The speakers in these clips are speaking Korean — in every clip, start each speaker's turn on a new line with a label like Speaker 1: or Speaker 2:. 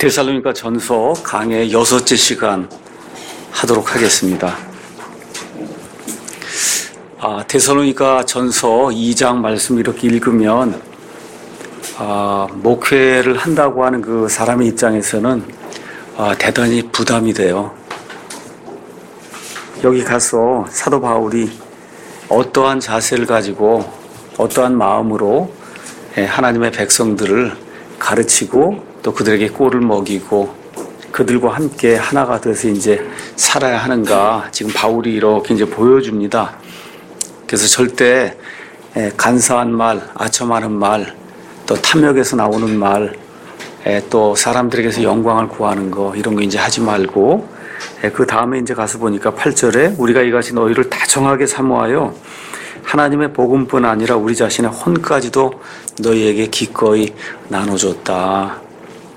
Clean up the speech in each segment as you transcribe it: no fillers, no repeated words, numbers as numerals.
Speaker 1: 데살로니가 전서 강의 6째 시간 하도록 하겠습니다. 데살로니가 전서 2장 말씀 이렇게 읽으면 목회를 한다고 하는 그 사람의 입장에서는 대단히 부담이 돼요. 여기 가서 사도 바울이 어떠한 자세를 가지고 어떠한 마음으로 하나님의 백성들을 가르치고 또 그들에게 꼴을 먹이고 그들과 함께 하나가 돼서 이제 살아야 하는가 지금 바울이 이렇게 이제 보여줍니다. 그래서 절대 간사한 말, 아첨하는 말, 또 탐욕에서 나오는 말, 또 사람들에게서 영광을 구하는 거 이런 거 이제 하지 말고 그 다음에 이제 가서 보니까 8절에 우리가 이같이 너희를 다정하게 사모하여 하나님의 복음뿐 아니라 우리 자신의 혼까지도 너희에게 기꺼이 나눠줬다.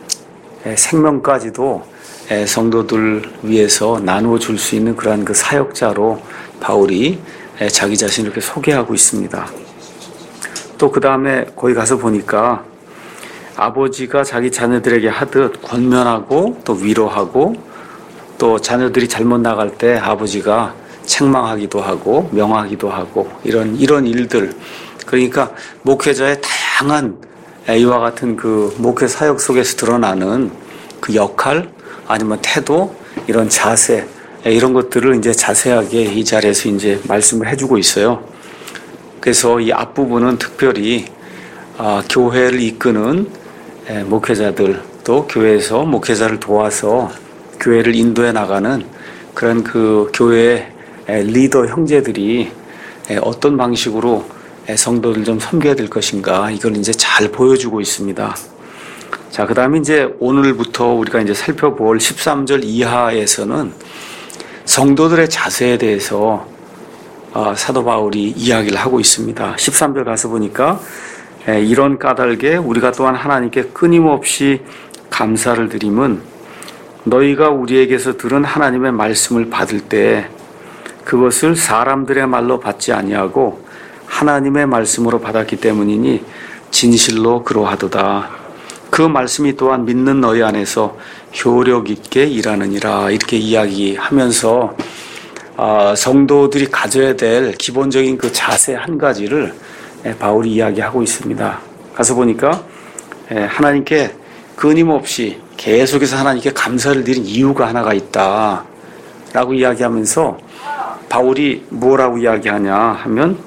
Speaker 1: 생명까지도 성도들 위해서 나누어 줄 수 있는 그러한 그 사역자로 바울이 자기 자신을 이렇게 소개하고 있습니다. 또 그 다음에 거기 가서 보니까 아버지가 자기 자녀들에게 하듯 권면하고 또 위로하고 또 자녀들이 잘못 나갈 때 아버지가 책망하기도 하고 명하기도 하고 이런 일들, 그러니까 목회자의 다양한 이와 같은 그 목회 사역 속에서 드러나는 그 역할 아니면 태도 이런 자세 이런 것들을 이제 자세하게 이 자리에서 이제 말씀을 해주고 있어요. 그래서 이 앞부분은 특별히 교회를 이끄는 목회자들 또 교회에서 목회자를 도와서 교회를 인도해 나가는 그런 그 교회의 리더 형제들이 어떤 방식으로 성도들 좀 섬겨야 될 것인가 이걸 이제 잘 보여주고 있습니다. 자, 그 다음에 이제 오늘부터 우리가 이제 살펴볼 13절 이하에서는 성도들의 자세에 대해서 사도 바울이 이야기를 하고 있습니다. 13절 가서 보니까 이런 까닭에 우리가 또한 하나님께 끊임없이 감사를 드림은 너희가 우리에게서 들은 하나님의 말씀을 받을 때 그것을 사람들의 말로 받지 아니하고 하나님의 말씀으로 받았기 때문이니 진실로 그러하도다. 그 말씀이 또한 믿는 너희 안에서 효력 있게 일하느니라. 이렇게 이야기하면서 성도들이 가져야 될 기본적인 그 자세 한 가지를 바울이 이야기하고 있습니다. 가서 보니까 하나님께 끊임없이 계속해서 하나님께 감사를 드린 이유가 하나가 있다 라고 이야기하면서 바울이 뭐라고 이야기하냐 하면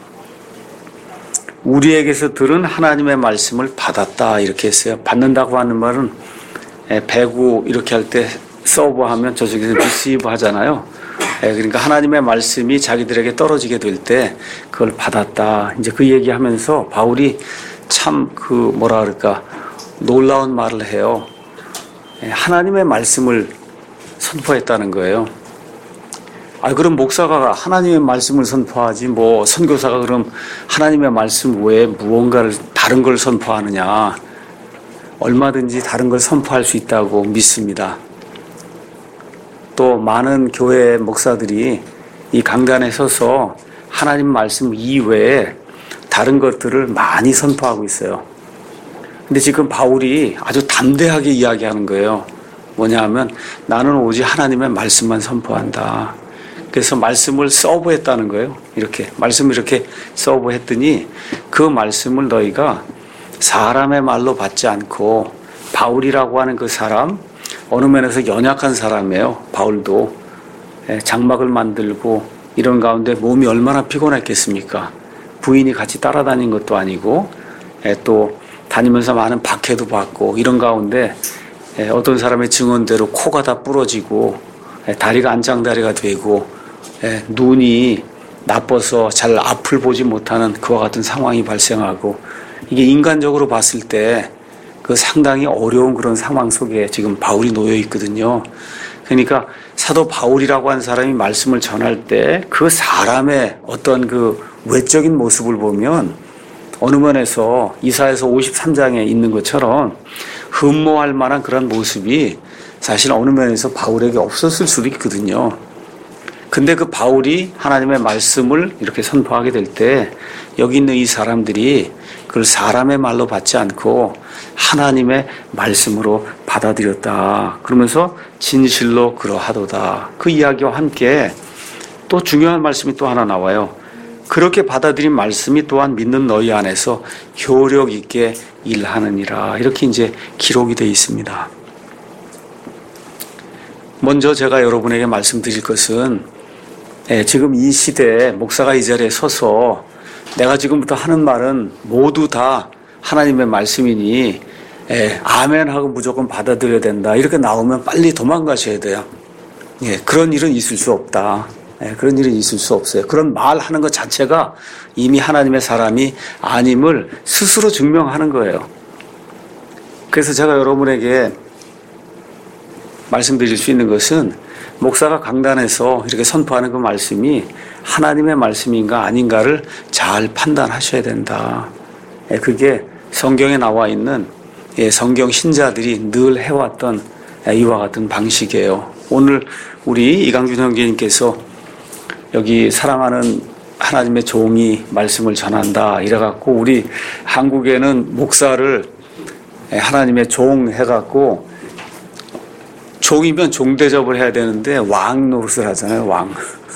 Speaker 1: 우리에게서 들은 하나님의 말씀을 받았다 이렇게 했어요. 받는다고 하는 말은 배구 이렇게 할 때 서브 하면 저쪽에서 리시브 하잖아요. 그러니까 하나님의 말씀이 자기들에게 떨어지게 될 때 그걸 받았다. 이제 그 얘기하면서 바울이 참 그 뭐라 그럴까 놀라운 말을 해요. 하나님의 말씀을 선포했다는 거예요. 그럼 목사가 하나님의 말씀을 선포하지 뭐 선교사가 그럼 하나님의 말씀 외에 무언가를 다른 걸 선포하느냐. 얼마든지 다른 걸 선포할 수 있다고 믿습니다. 또 많은 교회 목사들이 이 강단에 서서 하나님 말씀 이외에 다른 것들을 많이 선포하고 있어요. 근데 지금 바울이 아주 담대하게 이야기하는 거예요. 뭐냐 하면 나는 오직 하나님의 말씀만 선포한다. 그래서 말씀을 서브했다는 거예요. 이렇게 말씀을 이렇게 서브했더니 그 말씀을 너희가 사람의 말로 받지 않고 바울이라고 하는 그 사람 어느 면에서 연약한 사람이에요. 바울도 장막을 만들고 이런 가운데 몸이 얼마나 피곤했겠습니까? 부인이 같이 따라다닌 것도 아니고 또 다니면서 많은 박해도 받고 이런 가운데 어떤 사람의 증언대로 코가 다 부러지고 다리가 안장다리가 되고 눈이 나빠서 잘 앞을 보지 못하는 그와 같은 상황이 발생하고 이게 인간적으로 봤을 때 그 상당히 어려운 그런 상황 속에 지금 바울이 놓여 있거든요. 그러니까 사도 바울이라고 하는 사람이 말씀을 전할 때 그 사람의 어떤 그 외적인 모습을 보면 어느 면에서 이사야서 53장에 있는 것처럼 흠모할 만한 그런 모습이 사실 어느 면에서 바울에게 없었을 수도 있거든요. 근데 그 바울이 하나님의 말씀을 이렇게 선포하게 될 때 여기 있는 이 사람들이 그걸 사람의 말로 받지 않고 하나님의 말씀으로 받아들였다. 그러면서 진실로 그러하도다. 그 이야기와 함께 또 중요한 말씀이 또 하나 나와요. 그렇게 받아들인 말씀이 또한 믿는 너희 안에서 효력 있게 일하느니라. 이렇게 이제 기록이 되어 있습니다. 먼저 제가 여러분에게 말씀드릴 것은 지금 이 시대에 목사가 이 자리에 서서 내가 지금부터 하는 말은 모두 다 하나님의 말씀이니 아멘하고 무조건 받아들여야 된다. 이렇게 나오면 빨리 도망가셔야 돼요. 그런 일은 있을 수 없다. 그런 일은 있을 수 없어요. 그런 말하는 것 자체가 이미 하나님의 사람이 아님을 스스로 증명하는 거예요. 그래서 제가 여러분에게 말씀드릴 수 있는 것은 목사가 강단에서 이렇게 선포하는 그 말씀이 하나님의 말씀인가 아닌가를 잘 판단하셔야 된다. 그게 성경에 나와 있는 성경 신자들이 늘 해왔던 이와 같은 방식이에요. 오늘 우리 이강준 형제님께서 여기 사랑하는 하나님의 종이 말씀을 전한다 이래갖고 우리 한국에는 목사를 하나님의 종 해갖고 종이면 종 대접을 해야 되는데 왕 노릇을 하잖아요. 왕.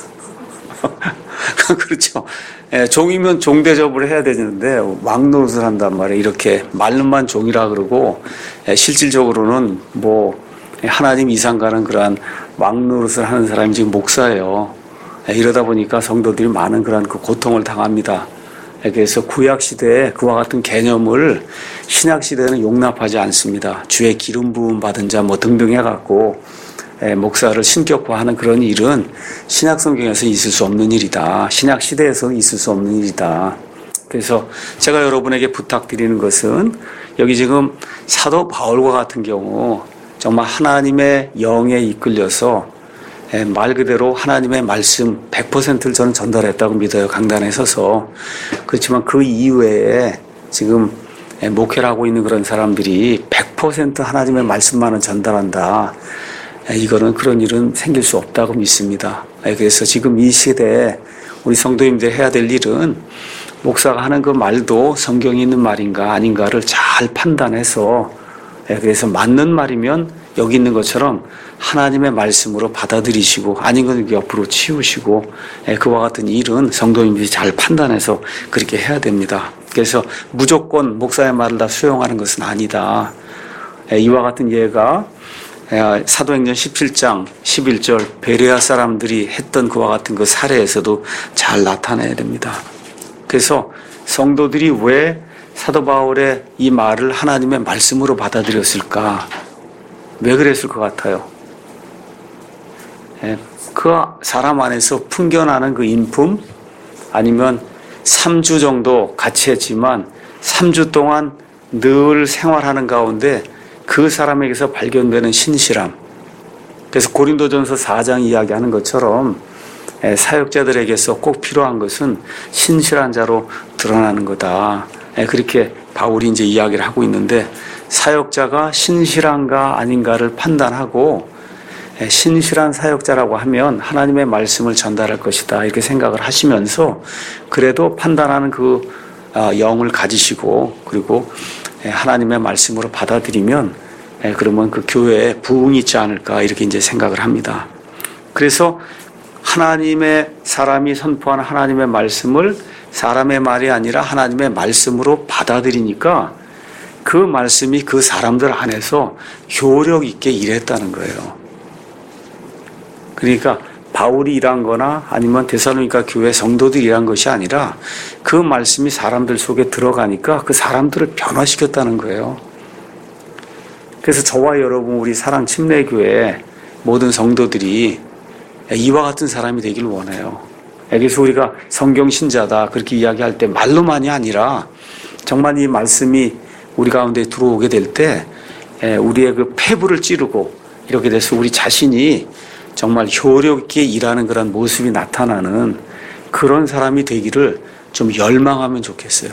Speaker 1: 그렇죠. 종이면 종 대접을 해야 되는데 왕 노릇을 한단 말이에요. 이렇게 말로만 종이라 그러고 실질적으로는 뭐 하나님 이상 가는 그러한 왕 노릇을 하는 사람이 지금 목사예요. 이러다 보니까 성도들이 많은 그런 그 고통을 당합니다. 그래서 구약 시대에 그와 같은 개념을 신약 시대는 용납하지 않습니다. 주의 기름 부음 받은 자 뭐 등등 해갖고 목사를 신격화하는 그런 일은 신약 성경에서 있을 수 없는 일이다. 신약 시대에서 있을 수 없는 일이다. 그래서 제가 여러분에게 부탁드리는 것은 여기 지금 사도 바울과 같은 경우 정말 하나님의 영에 이끌려서 말 그대로 하나님의 말씀 100%를 저는 전달했다고 믿어요. 강단에 서서. 그렇지만 그 이외에 지금 목회를 하고 있는 그런 사람들이 100% 하나님의 말씀만은 전달한다. 이거는 그런 일은 생길 수 없다고 믿습니다. 그래서 지금 이 시대에 우리 성도님들이 해야 될 일은 목사가 하는 그 말도 성경에 있는 말인가 아닌가를 잘 판단해서 그래서 맞는 말이면 여기 있는 것처럼 하나님의 말씀으로 받아들이시고 아닌 건 옆으로 치우시고 그와 같은 일은 성도님들이 잘 판단해서 그렇게 해야 됩니다. 그래서 무조건 목사의 말을 다 수용하는 것은 아니다. 이와 같은 예가 사도행전 17장 11절 베레아 사람들이 했던 그와 같은 그 사례에서도 잘 나타내야 됩니다. 그래서 성도들이 왜 사도 바울의 이 말을 하나님의 말씀으로 받아들였을까? 왜 그랬을 것 같아요? 그 사람 안에서 풍겨나는 그 인품 아니면 3주 정도 같이 했지만 3주 동안 늘 생활하는 가운데 그 사람에게서 발견되는 신실함. 그래서 고린도전서 4장 이야기하는 것처럼 사역자들에게서 꼭 필요한 것은 신실한 자로 드러나는 거다. 그렇게 바울이 이제 이야기를 하고 있는데 사역자가 신실한가 아닌가를 판단하고 신실한 사역자라고 하면 하나님의 말씀을 전달할 것이다 이렇게 생각을 하시면서 그래도 판단하는 그 영을 가지시고 그리고 하나님의 말씀으로 받아들이면 그러면 그 교회에 부흥이 있지 않을까 이렇게 이제 생각을 합니다. 그래서 하나님의 사람이 선포하는 하나님의 말씀을 사람의 말이 아니라 하나님의 말씀으로 받아들이니까 그 말씀이 그 사람들 안에서 효력 있게 일했다는 거예요. 그러니까 바울이 일한 거나 아니면 데살로니가 교회 성도들이 일한 것이 아니라 그 말씀이 사람들 속에 들어가니까 그 사람들을 변화시켰다는 거예요. 그래서 저와 여러분 우리 사랑 침례교회 모든 성도들이 이와 같은 사람이 되길 원해요. 그래서 우리가 성경 신자다 그렇게 이야기할 때 말로만이 아니라 정말 이 말씀이 우리 가운데 들어오게 될 때 우리의 그 폐부를 찌르고 이렇게 돼서 우리 자신이 정말 효력 있게 일하는 그런 모습이 나타나는 그런 사람이 되기를 좀 열망하면 좋겠어요.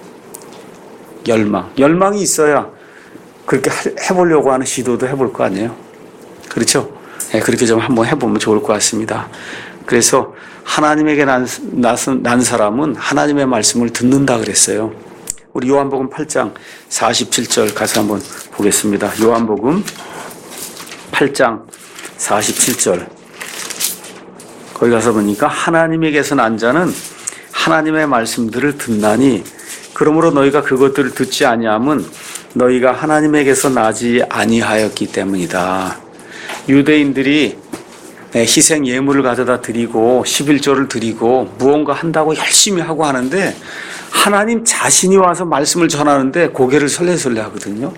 Speaker 1: 열망이 있어야 그렇게 해보려고 하는 시도도 해볼 거 아니에요. 그렇죠? 그렇게 좀 한번 해보면 좋을 것 같습니다. 그래서 하나님에게 난 사람은 하나님의 말씀을 듣는다 그랬어요. 우리 요한복음 8장 47절 가서 한번 보겠습니다. 요한복음 8장 47절. 거기 가서 보니까 하나님에게서 난 자는 하나님의 말씀들을 듣나니 그러므로 너희가 그것들을 듣지 아니함은 너희가 하나님에게서 나지 아니하였기 때문이다. 유대인들이 희생 예물을 가져다 드리고 11조를 드리고 무언가 한다고 열심히 하고 하는데 하나님 자신이 와서 말씀을 전하는데 고개를 설레설레 하거든요.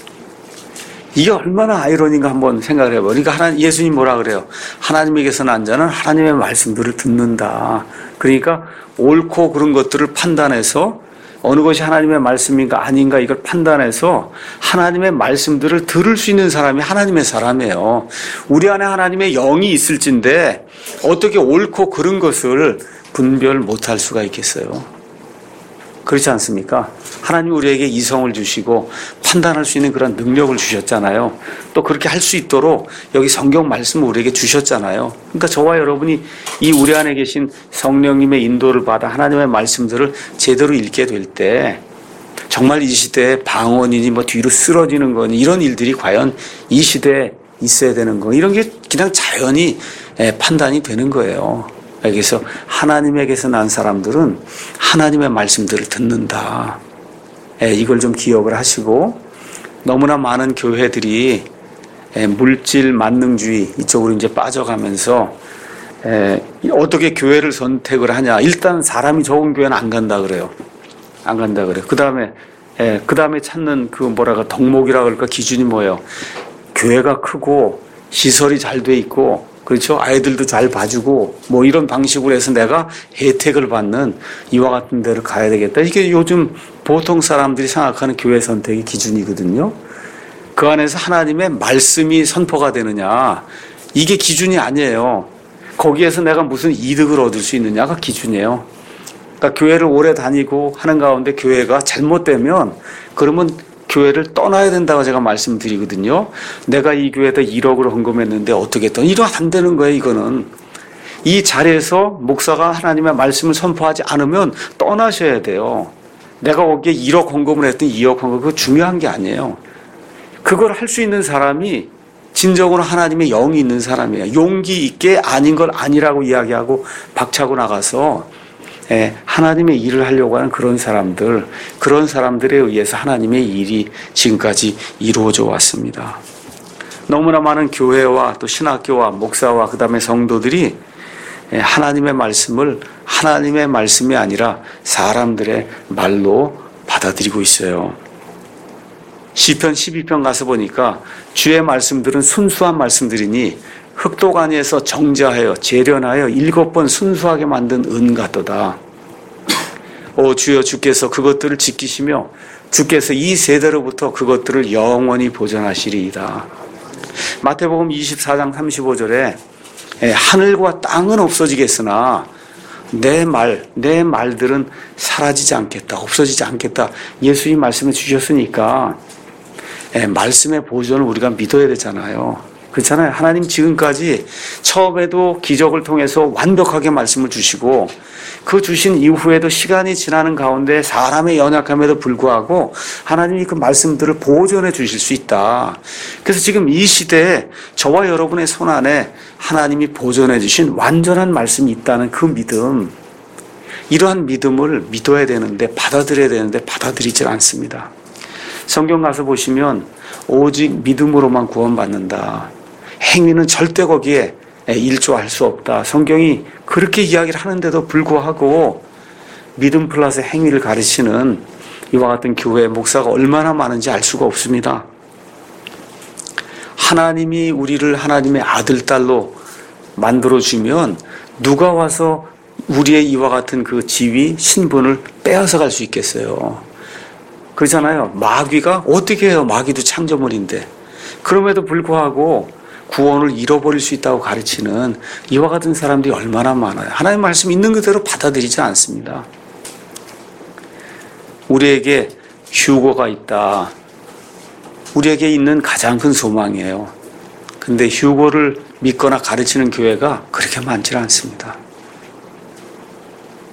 Speaker 1: 이게 얼마나 아이러니인가 한번 생각을 해봐요. 그러니까 예수님 뭐라 그래요? 하나님에게서 난 자는 하나님의 말씀들을 듣는다. 그러니까 옳고 그른 것들을 판단해서 어느 것이 하나님의 말씀인가 아닌가 이걸 판단해서 하나님의 말씀들을 들을 수 있는 사람이 하나님의 사람이에요. 우리 안에 하나님의 영이 있을진데 어떻게 옳고 그른 것을 분별 못할 수가 있겠어요? 그렇지 않습니까? 하나님 우리에게 이성을 주시고 판단할 수 있는 그런 능력을 주셨잖아요. 또 그렇게 할 수 있도록 여기 성경 말씀을 우리에게 주셨잖아요. 그러니까 저와 여러분이 이 우리 안에 계신 성령님의 인도를 받아 하나님의 말씀들을 제대로 읽게 될 때 정말 이 시대에 방언이니 뭐 뒤로 쓰러지는 거니 이런 일들이 과연 이 시대에 있어야 되는 거 이런 게 그냥 자연히 판단이 되는 거예요. 여기서 하나님에게서 난 사람들은 하나님의 말씀들을 듣는다. 이걸 좀 기억을 하시고 너무나 많은 교회들이 물질 만능주의 이쪽으로 이제 빠져가면서 어떻게 교회를 선택을 하냐. 일단 사람이 적은 교회는 안 간다 그래요. 안 간다 그래요. 그 다음에 찾는 그 덕목이라 그럴까 기준이 뭐예요? 교회가 크고 시설이 잘 돼 있고 그렇죠? 아이들도 잘 봐주고 뭐 이런 방식으로 해서 내가 혜택을 받는 이와 같은 데를 가야 되겠다. 이게 요즘 보통 사람들이 생각하는 교회 선택의 기준이거든요. 그 안에서 하나님의 말씀이 선포가 되느냐 이게 기준이 아니에요. 거기에서 내가 무슨 이득을 얻을 수 있느냐가 기준이에요. 그러니까 교회를 오래 다니고 하는 가운데 교회가 잘못되면 그러면 교회를 떠나야 된다고 제가 말씀드리거든요. 내가 이 교회에다 1억을 헌금했는데 어떻게 또 이러면 안 되는 거예요. 이거는 이 자리에서 목사가 하나님의 말씀을 선포하지 않으면 떠나셔야 돼요. 내가 거기에 1억 헌금을 했더니 2억 헌금 그거 중요한 게 아니에요. 그걸 할 수 있는 사람이 진정으로 하나님의 영이 있는 사람이에요. 용기 있게 아닌 걸 아니라고 이야기하고 박차고 나가서 하나님의 일을 하려고 하는 그런 사람들에 의해서 하나님의 일이 지금까지 이루어져 왔습니다. 너무나 많은 교회와 또 신학교와 목사와 그 다음에 성도들이 하나님의 말씀을 하나님의 말씀이 아니라 사람들의 말로 받아들이고 있어요. 시편 12편 가서 보니까 주의 말씀들은 순수한 말씀들이니 흑도가니에서 정자하여 재련하여 7번 순수하게 만든 은 같도다. 오 주여 주께서 그것들을 지키시며 주께서 이 세대로부터 그것들을 영원히 보존하시리이다. 마태복음 24장 35절에 하늘과 땅은 없어지겠으나 내 말들은 사라지지 않겠다. 없어지지 않겠다. 예수님 말씀을 주셨으니까 말씀의 보존을 우리가 믿어야 되잖아요. 그렇잖아요. 하나님 지금까지 처음에도 기적을 통해서 완벽하게 말씀을 주시고 그 주신 이후에도 시간이 지나는 가운데 사람의 연약함에도 불구하고 하나님이 그 말씀들을 보존해 주실 수 있다. 그래서 지금 이 시대에 저와 여러분의 손 안에 하나님이 보존해 주신 완전한 말씀이 있다는 그 믿음, 이러한 믿음을 믿어야 되는데 받아들여야 되는데 받아들이질 않습니다. 성경 가서 보시면 오직 믿음으로만 구원받는다. 행위는 절대 거기에 일조할 수 없다. 성경이 그렇게 이야기를 하는데도 불구하고 믿음 플러스 행위를 가르치는 이와 같은 교회 목사가 얼마나 많은지 알 수가 없습니다. 하나님이 우리를 하나님의 아들, 딸로 만들어주면 누가 와서 우리의 이와 같은 그 지위, 신분을 빼앗아 갈 수 있겠어요. 그렇잖아요. 마귀가 어떻게 해요? 마귀도 창조물인데. 그럼에도 불구하고 구원을 잃어버릴 수 있다고 가르치는 이와 같은 사람들이 얼마나 많아요. 하나님의 말씀 있는 그대로 받아들이지 않습니다. 우리에게 휴거가 있다. 우리에게 있는 가장 큰 소망이에요. 근데 휴거를 믿거나 가르치는 교회가 그렇게 많지 않습니다.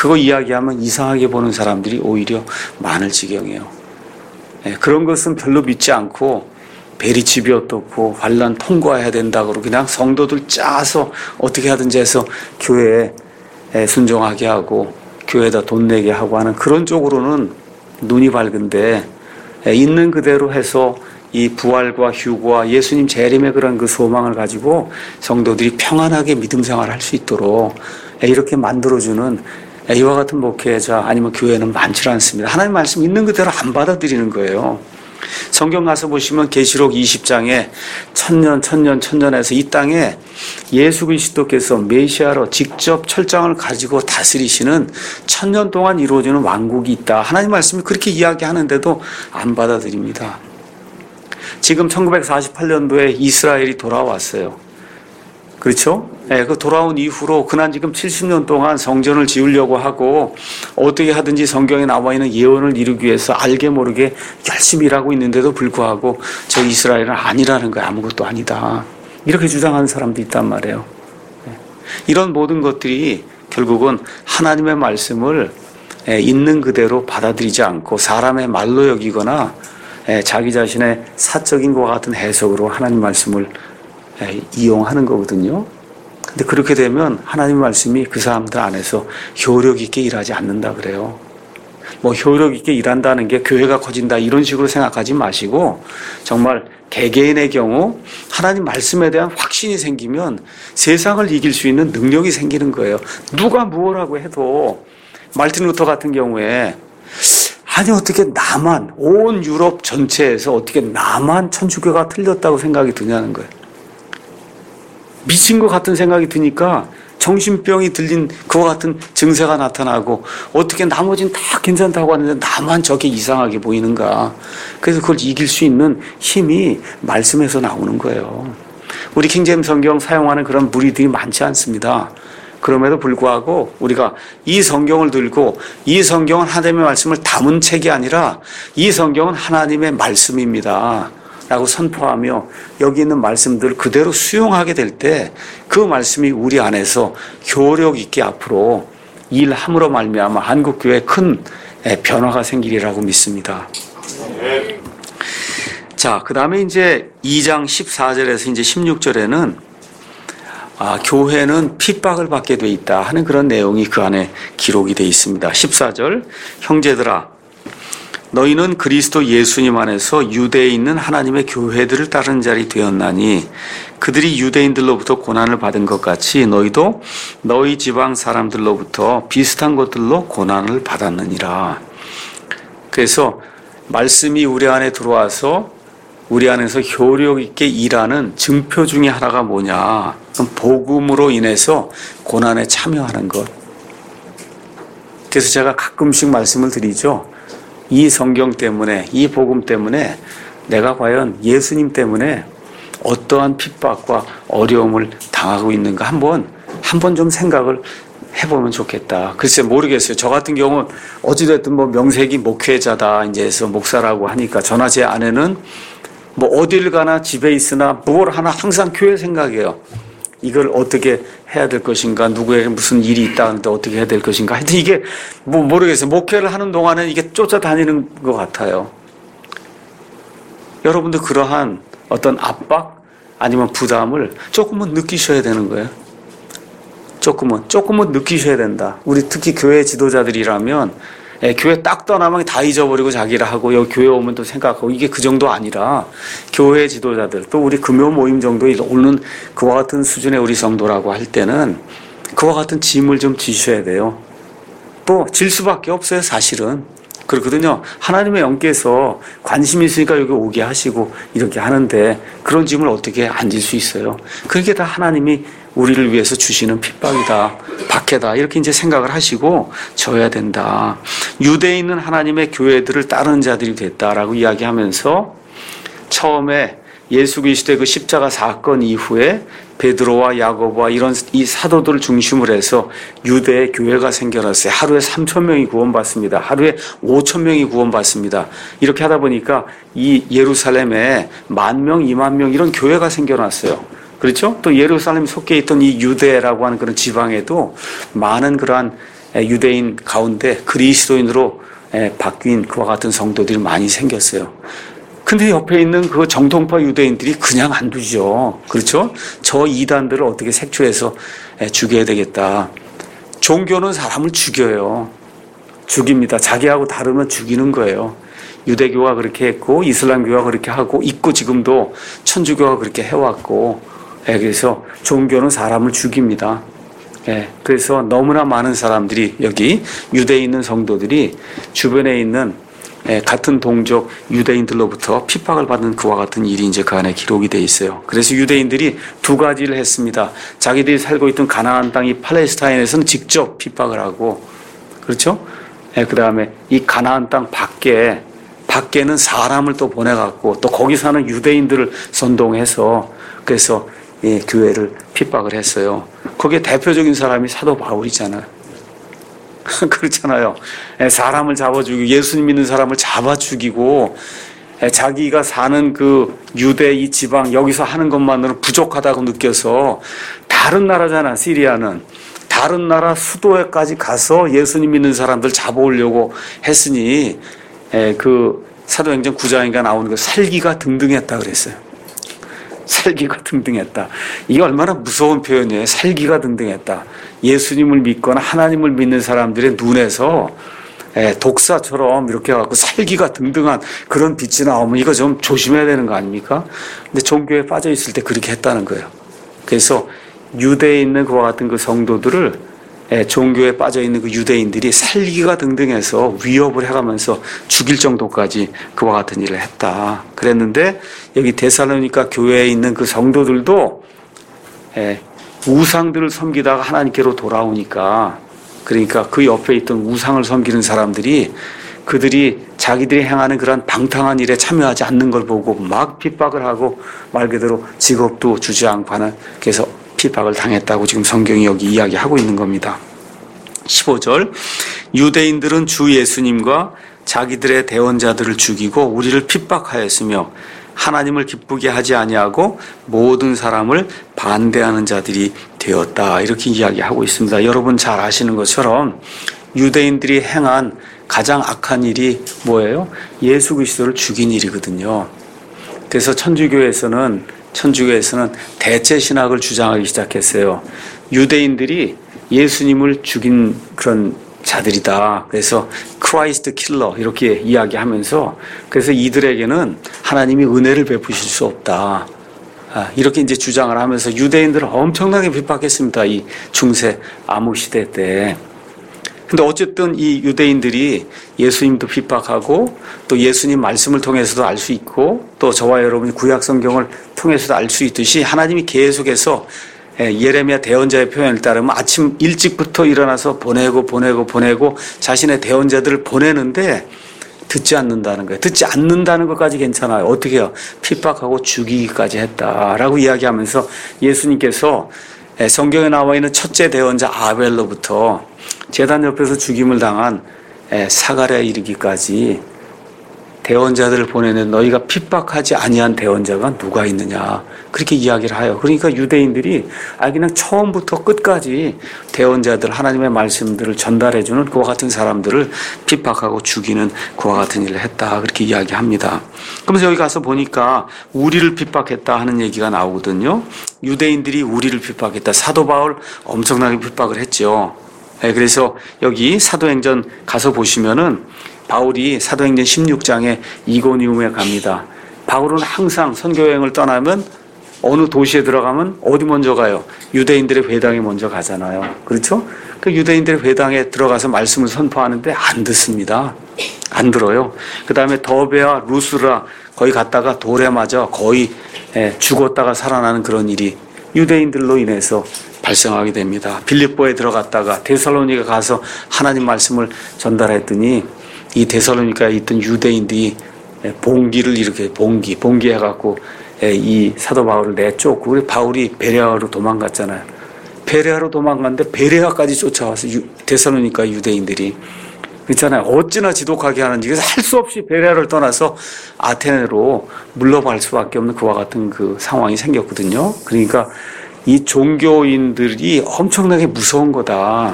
Speaker 1: 그거 이야기하면 이상하게 보는 사람들이 오히려 많을 지경이에요. 그런 것은 별로 믿지 않고 베리 집이 어떻고 환난 통과해야 된다고 그냥 성도들 짜서 어떻게 하든지 해서 교회에 순종하게 하고 교회에다 돈 내게 하고 하는 그런 쪽으로는 눈이 밝은데, 있는 그대로 해서 이 부활과 휴거와 예수님 재림의 그런 그 소망을 가지고 성도들이 평안하게 믿음 생활을 할 수 있도록 이렇게 만들어주는 이와 같은 목회자 아니면 교회는 많지 않습니다. 하나님 말씀 있는 그대로 안 받아들이는 거예요. 성경 가서 보시면 계시록 20장에 천년에서 이 땅에 예수 그리스도께서 메시아로 직접 철장을 가지고 다스리시는 1000년 동안 이루어지는 왕국이 있다. 하나님 말씀이 그렇게 이야기하는데도 안 받아들입니다. 지금 1948년도에 이스라엘이 돌아왔어요. 그렇죠? 그 돌아온 이후로 그난 지금 70년 동안 성전을 지으려고 하고 어떻게 하든지 성경에 나와 있는 예언을 이루기 위해서 알게 모르게 열심히 일하고 있는데도 불구하고 저 이스라엘은 아니라는 거야. 아무것도 아니다. 이렇게 주장하는 사람도 있단 말이에요. 이런 모든 것들이 결국은 하나님의 말씀을 있는 그대로 받아들이지 않고 사람의 말로 여기거나 자기 자신의 사적인 것과 같은 해석으로 하나님 말씀을 이용하는 거거든요. 근데 그렇게 되면 하나님 말씀이 그 사람들 안에서 효력 있게 일하지 않는다 그래요. 뭐 효력 있게 일한다는 게 교회가 커진다 이런 식으로 생각하지 마시고 정말 개개인의 경우 하나님 말씀에 대한 확신이 생기면 세상을 이길 수 있는 능력이 생기는 거예요. 누가 무엇라고 해도 말틴 루터 같은 경우에 아니 어떻게 나만 온 유럽 전체에서 어떻게 나만 천주교가 틀렸다고 생각이 드냐는 거예요. 미친 것 같은 생각이 드니까 정신병이 들린 그와 같은 증세가 나타나고 어떻게 나머지는 다 괜찮다고 하는데 나만 저게 이상하게 보이는가. 그래서 그걸 이길 수 있는 힘이 말씀에서 나오는 거예요. 우리 킹제임스 성경 사용하는 그런 무리들이 많지 않습니다. 그럼에도 불구하고 우리가 이 성경을 들고 이 성경은 하나님의 말씀을 담은 책이 아니라 이 성경은 하나님의 말씀입니다 라고 선포하며 여기 있는 말씀들을 그대로 수용하게 될 때 그 말씀이 우리 안에서 효력 있게 앞으로 일함으로 말미암아 한국교회에 큰 변화가 생기리라고 믿습니다. 자, 그 다음에 이제 2장 14절에서 이제 16절에는 교회는 핍박을 받게 돼 있다 하는 그런 내용이 그 안에 기록이 돼 있습니다. 14절, 형제들아 너희는 그리스도 예수님 안에서 유대에 있는 하나님의 교회들을 따르는 자리 되었나니 그들이 유대인들로부터 고난을 받은 것 같이 너희도 너희 지방 사람들로부터 비슷한 것들로 고난을 받았느니라. 그래서 말씀이 우리 안에 들어와서 우리 안에서 효력 있게 일하는 증표 중에 하나가 뭐냐? 그럼 복음으로 인해서 고난에 참여하는 것. 그래서 제가 가끔씩 말씀을 드리죠. 이 성경 때문에, 이 복음 때문에 내가 과연 예수님 때문에 어떠한 핍박과 어려움을 당하고 있는가 한번 좀 생각을 해보면 좋겠다. 글쎄 모르겠어요. 저 같은 경우는 어찌됐든 뭐 명색이 목회자다 이제 해서 목사라고 하니까 저나 제 아내는 뭐 어딜 가나 집에 있으나 뭘 하나 항상 교회 생각해요. 이걸 어떻게 해야 될 것인가, 누구에게 무슨 일이 있다 하는데 어떻게 해야 될 것인가. 하여튼 이게 뭐 모르겠어요. 목회를 하는 동안은 이게 쫓아다니는 것 같아요. 여러분도 그러한 어떤 압박 아니면 부담을 조금은 느끼셔야 되는 거예요. 조금은 느끼셔야 된다. 우리 특히 교회 지도자들이라면 교회 딱 떠나면 다 잊어버리고 자기를 하고 여기 교회 오면 또 생각하고 이게 그 정도 아니라 교회 지도자들 또 우리 금요 모임 정도에 오는 그와 같은 수준의 우리 성도라고 할 때는 그와 같은 짐을 좀 지셔야 돼요. 또 질 수밖에 없어요 사실은. 그렇거든요. 하나님의 영께서 관심이 있으니까 여기 오게 하시고 이렇게 하는데 그런 짐을 어떻게 안 질 수 있어요. 그게 다 하나님이 우리를 위해서 주시는 핍박이다, 박해다 이렇게 이제 생각을 하시고 져야 된다. 유대에 있는 하나님의 교회들을 따르는 자들이 됐다라고 이야기하면서 처음에 예수 그리스도의 그 십자가 사건 이후에 베드로와 야고보와 이런 이 사도들을 중심으로 해서 유대의 교회가 생겨났어요. 하루에 3,000명이 구원받습니다. 하루에 5,000명이 구원받습니다. 이렇게 하다 보니까 이 예루살렘에 10,000명, 20,000명 이런 교회가 생겨났어요. 그렇죠? 또 예루살렘 속해 있던 이 유대라고 하는 그런 지방에도 많은 그러한 유대인 가운데 그리스도인으로 바뀐 그와 같은 성도들이 많이 생겼어요. 근데 옆에 있는 그 정통파 유대인들이 그냥 안 두죠. 그렇죠? 저 이단들을 어떻게 색출해서 죽여야 되겠다. 종교는 사람을 죽여요. 죽입니다. 자기하고 다르면 죽이는 거예요. 유대교가 그렇게 했고 이슬람교가 그렇게 하고 있고 지금도 천주교가 그렇게 해왔고 그래서 종교는 사람을 죽입니다. 그래서 너무나 많은 사람들이 여기 유대에 있는 성도들이 주변에 있는 같은 동족 유대인들로부터 핍박을 받는 그와 같은 일이 이제 그 안에 기록이 돼 있어요. 그래서 유대인들이 두 가지를 했습니다. 자기들이 살고 있던 가나안 땅이 팔레스타인에서는 직접 핍박을 하고, 그렇죠? 그 다음에 이 가나안 땅 밖에는 사람을 또 보내갖고 또 거기 사는 유대인들을 선동해서 그래서 교회를 핍박을 했어요. 거기에 대표적인 사람이 사도 바울이잖아요. 그렇잖아요. 사람을 잡아 죽이고 예수님 믿는 사람을 잡아 죽이고 자기가 사는 그 유대 이 지방 여기서 하는 것만으로 부족하다고 느껴서 다른 나라잖아. 시리아는 다른 나라 수도에까지 가서 예수님 믿는 사람들 잡아오려고 했으니 그 사도행전 9장인가 나오는 거 살기가 등등했다 그랬어요. 살기가 등등했다. 이게 얼마나 무서운 표현이에요. 살기가 등등했다. 예수님을 믿거나 하나님을 믿는 사람들의 눈에서 독사처럼 이렇게 해갖고 살기가 등등한 그런 빛이 나오면 이거 좀 조심해야 되는 거 아닙니까? 근데 종교에 빠져 있을 때 그렇게 했다는 거예요. 그래서 유대에 있는 그와 같은 그 성도들을 종교에 빠져 있는 그 유대인들이 살기가 등등해서 위협을 해가면서 죽일 정도까지 그와 같은 일을 했다. 그랬는데 여기 데살로니가 교회에 있는 그 성도들도 우상들을 섬기다가 하나님께로 돌아오니까 그러니까 그 옆에 있던 우상을 섬기는 사람들이 그들이 자기들이 행하는 그런 방탕한 일에 참여하지 않는 걸 보고 막 핍박을 하고 말 그대로 직업도 주지 않고 하는 그래서 핍박을 당했다고 지금 성경이 여기 이야기하고 있는 겁니다. 15절 유대인들은 주 예수님과 자기들의 대언자들을 죽이고 우리를 핍박하였으며 하나님을 기쁘게 하지 아니하고 모든 사람을 반대하는 자들이 되었다. 이렇게 이야기하고 있습니다. 여러분 잘 아시는 것처럼 유대인들이 행한 가장 악한 일이 뭐예요? 예수 그리스도를 죽인 일이거든요. 그래서 천주교에서는 대체 신학을 주장하기 시작했어요. 유대인들이 예수님을 죽인 그런 자들이다. 그래서 크라이스트 킬러 이렇게 이야기하면서 그래서 이들에게는 하나님이 은혜를 베푸실 수 없다. 이렇게 이제 주장을 하면서 유대인들을 엄청나게 핍박했습니다. 이 중세 암흑 시대 때. 근데 어쨌든 이 유대인들이 예수님도 핍박하고 또 예수님 말씀을 통해서도 알 수 있고 또 저와 여러분이 구약 성경을 통해서도 알 수 있듯이 하나님이 계속해서 예레미야 대언자의 표현을 따르면 아침 일찍부터 일어나서 보내고 자신의 대언자들을 보내는데 듣지 않는다는 거예요. 듣지 않는다는 것까지 괜찮아요. 어떻게 해요? 핍박하고 죽이기까지 했다라고 이야기하면서 예수님께서 성경에 나와 있는 첫째 대언자 아벨로부터 제단 옆에서 죽임을 당한 사가랴에 이르기까지 대언자들을 보내는 너희가 핍박하지 아니한 대언자가 누가 있느냐 그렇게 이야기를 해요. 그러니까 유대인들이 그냥 처음부터 끝까지 대언자들 하나님의 말씀들을 전달해주는 그와 같은 사람들을 핍박하고 죽이는 그와 같은 일을 했다 그렇게 이야기합니다. 그러면서 여기 가서 보니까 우리를 핍박했다 하는 얘기가 나오거든요. 유대인들이 우리를 핍박했다. 사도 바울 엄청나게 핍박을 했죠. 그래서 여기 사도행전 가서 보시면은 바울이 사도행전 16장에 이고니움에 갑니다. 바울은 항상 선교여행을 떠나면 어느 도시에 들어가면 어디 먼저 가요? 유대인들의 회당에 먼저 가잖아요. 그렇죠? 그 유대인들의 회당에 들어가서 말씀을 선포하는데 안 듣습니다. 안 들어요. 그 다음에 더베와 루스라 거기 갔다가 돌에 맞아 거의 죽었다가 살아나는 그런 일이 유대인들로 인해서 발생하게 됩니다. 빌립보에 들어갔다가 데살로니가 가서 하나님 말씀을 전달했더니 이 데살로니가에 있던 유대인들이 봉기를 이렇게 봉기해갖고 이 사도 바울을 내쫓고 우리 바울이 베레아로 도망갔잖아요. 베레아로 도망갔는데 베레아까지 쫓아와서 데살로니가 유대인들이 그렇잖아요. 어찌나 지독하게 하는지 그래서 할 수 없이 베레아를 떠나서 아테네로 물러갈 수밖에 없는 그와 같은 그 상황이 생겼거든요. 그러니까 이 종교인들이 엄청나게 무서운 거다.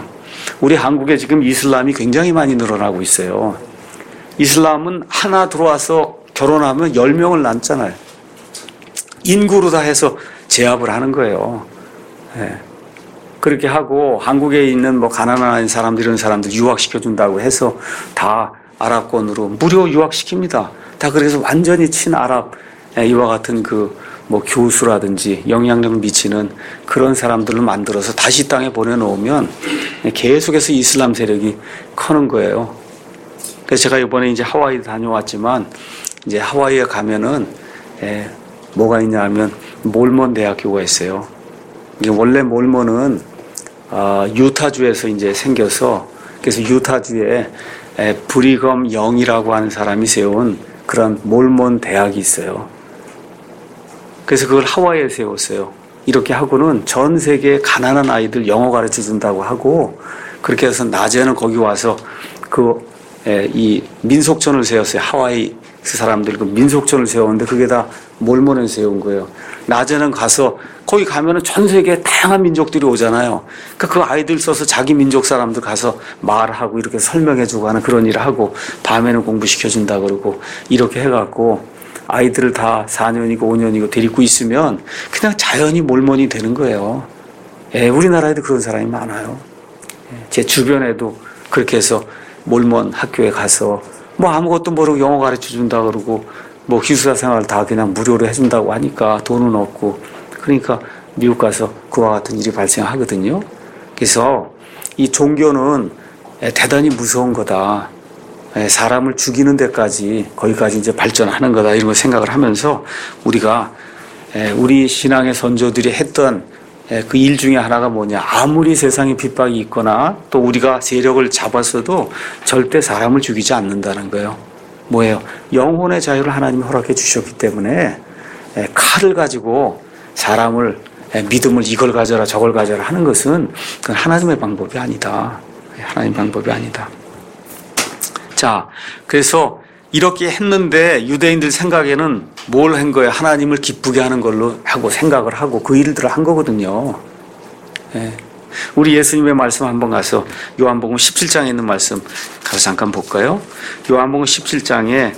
Speaker 1: 우리 한국에 지금 이슬람이 굉장히 많이 늘어나고 있어요. 이슬람은 하나 들어와서 결혼하면 10명을 낳잖아요. 인구로 다 해서 제압을 하는 거예요. 예. 그렇게 하고 한국에 있는 뭐 가난한 사람들 이런 사람들 유학시켜준다고 해서 다 아랍권으로 무료 유학시킵니다. 다 그래서 완전히 친아랍 이와 같은 그 뭐 교수라든지 영향력을 미치는 그런 사람들을 만들어서 다시 땅에 보내놓으면 계속해서 이슬람 세력이 커는 거예요. 그래서 제가 이번에 이제 하와이 다녀왔지만 이제 하와이에 가면은 뭐가 있냐면 몰몬 대학교가 있어요. 이게 원래 몰몬은 유타주에서 이제 생겨서 그래서 유타주에 브리검 영이라고 하는 사람이 세운 그런 몰몬 대학이 있어요. 그래서 그걸 하와이에 세웠어요. 이렇게 하고는 전 세계 가난한 아이들 영어 가르쳐 준다고 하고 그렇게 해서 낮에는 거기 와서 이 민속촌을 세웠어요. 하와이 사람들 그 민속촌을 세웠는데 그게 다 몰몬에 세운 거예요. 낮에는 가서 거기 가면은 전 세계 다양한 민족들이 오잖아요. 그러니까 그 아이들 써서 자기 민족 사람들 가서 말하고 이렇게 설명해주고 하는 그런 일을 하고 밤에는 공부시켜준다 그러고 이렇게 해갖고 아이들을 다 4년이고 5년이고 데리고 있으면 그냥 자연히 몰몬이 되는 거예요. 우리나라에도 그런 사람이 많아요. 제 주변에도 그렇게 해서 몰몬 학교에 가서 뭐 아무것도 모르고 영어 가르쳐 준다 그러고 뭐 기숙사 생활 다 그냥 무료로 해준다고 하니까 돈은 없고 그러니까 미국 가서 그와 같은 일이 발생하거든요. 그래서 이 종교는 대단히 무서운 거다. 사람을 죽이는 데까지 거기까지 이제 발전하는 거다 이런 걸 생각을 하면서 우리가 우리 신앙의 선조들이 했던 그 일 중에 하나가 뭐냐 아무리 세상에 핍박이 있거나 또 우리가 세력을 잡았어도 절대 사람을 죽이지 않는다는 거예요. 뭐예요? 영혼의 자유를 하나님이 허락해 주셨기 때문에 칼을 가지고 사람을 믿음을 이걸 가져라 저걸 가져라 하는 것은 그건 하나님의 방법이 아니다. 하나님 방법이 아니다. 자, 그래서 이렇게 했는데 유대인들 생각에는 뭘 한 거예요? 하나님을 기쁘게 하는 걸로 하고 생각을 하고 그 일들을 한 거거든요. 우리 예수님의 말씀 한번 가서 요한복음 17장에 있는 말씀 가서 잠깐 볼까요? 요한복음 17장에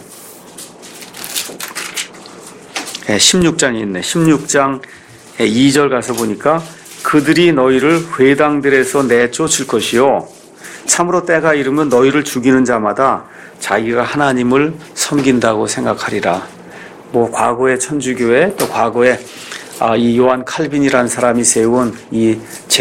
Speaker 1: 16장에 있네. 16장 2절 가서 보니까 그들이 너희를 회당들에서 내쫓을 것이요 참으로 때가 이르면 너희를 죽이는 자마다 자기가 하나님을 섬긴다고 생각하리라. 뭐 과거의 천주교회 또 과거에 이 요한 칼빈이라는 사람이 세운 이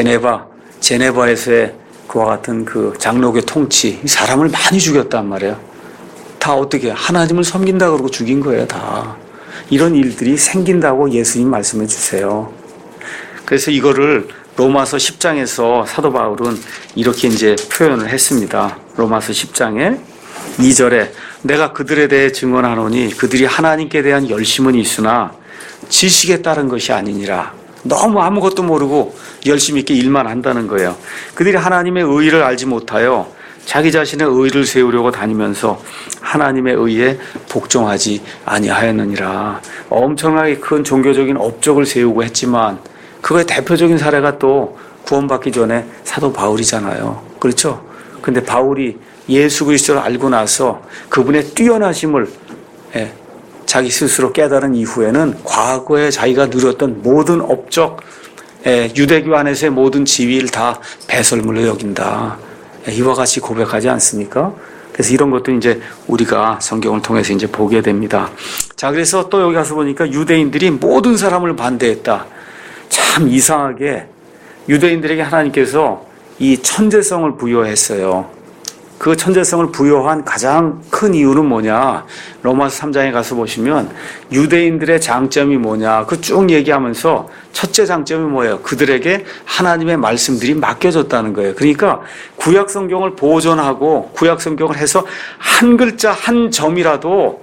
Speaker 1: 제네바에서의 그와 같은 그 장로교 통치 사람을 많이 죽였단 말이에요. 다 어떻게 하나님을 섬긴다 그러고 죽인 거예요. 다 이런 일들이 생긴다고 예수님 말씀해 주세요. 그래서 이거를 로마서 10장에서 사도 바울은 이렇게 이제 표현을 했습니다. 로마서 10장에 2절에 내가 그들에 대해 증언하노니 그들이 하나님께 대한 열심은 있으나 지식에 따른 것이 아니니라. 너무 아무것도 모르고 열심 있게 일만 한다는 거예요. 그들이 하나님의 의의를 알지 못하여 자기 자신의 의의를 세우려고 다니면서 하나님의 의의에 복종하지 아니하였느니라. 엄청나게 큰 종교적인 업적을 세우고 했지만 그거의 대표적인 사례가 또 구원받기 전에 사도 바울이잖아요. 그렇죠? 근데 바울이 예수 그리스도를 알고 나서 그분의 뛰어나심을 자기 스스로 깨달은 이후에는 과거에 자기가 누렸던 모든 업적, 유대교 안에서의 모든 지위를 다 배설물로 여긴다. 이와 같이 고백하지 않습니까? 그래서 이런 것도 이제 우리가 성경을 통해서 이제 보게 됩니다. 자, 그래서 또 여기 가서 보니까 유대인들이 모든 사람을 반대했다. 참 이상하게 유대인들에게 하나님께서 이 천재성을 부여했어요. 그 천재성을 부여한 가장 큰 이유는 뭐냐? 로마서 3장에 가서 보시면 유대인들의 장점이 뭐냐? 그 쭉 얘기하면서 첫째 장점이 뭐예요? 그들에게 하나님의 말씀들이 맡겨졌다는 거예요. 그러니까 구약 성경을 보존하고 구약 성경을 해서 한 글자 한 점이라도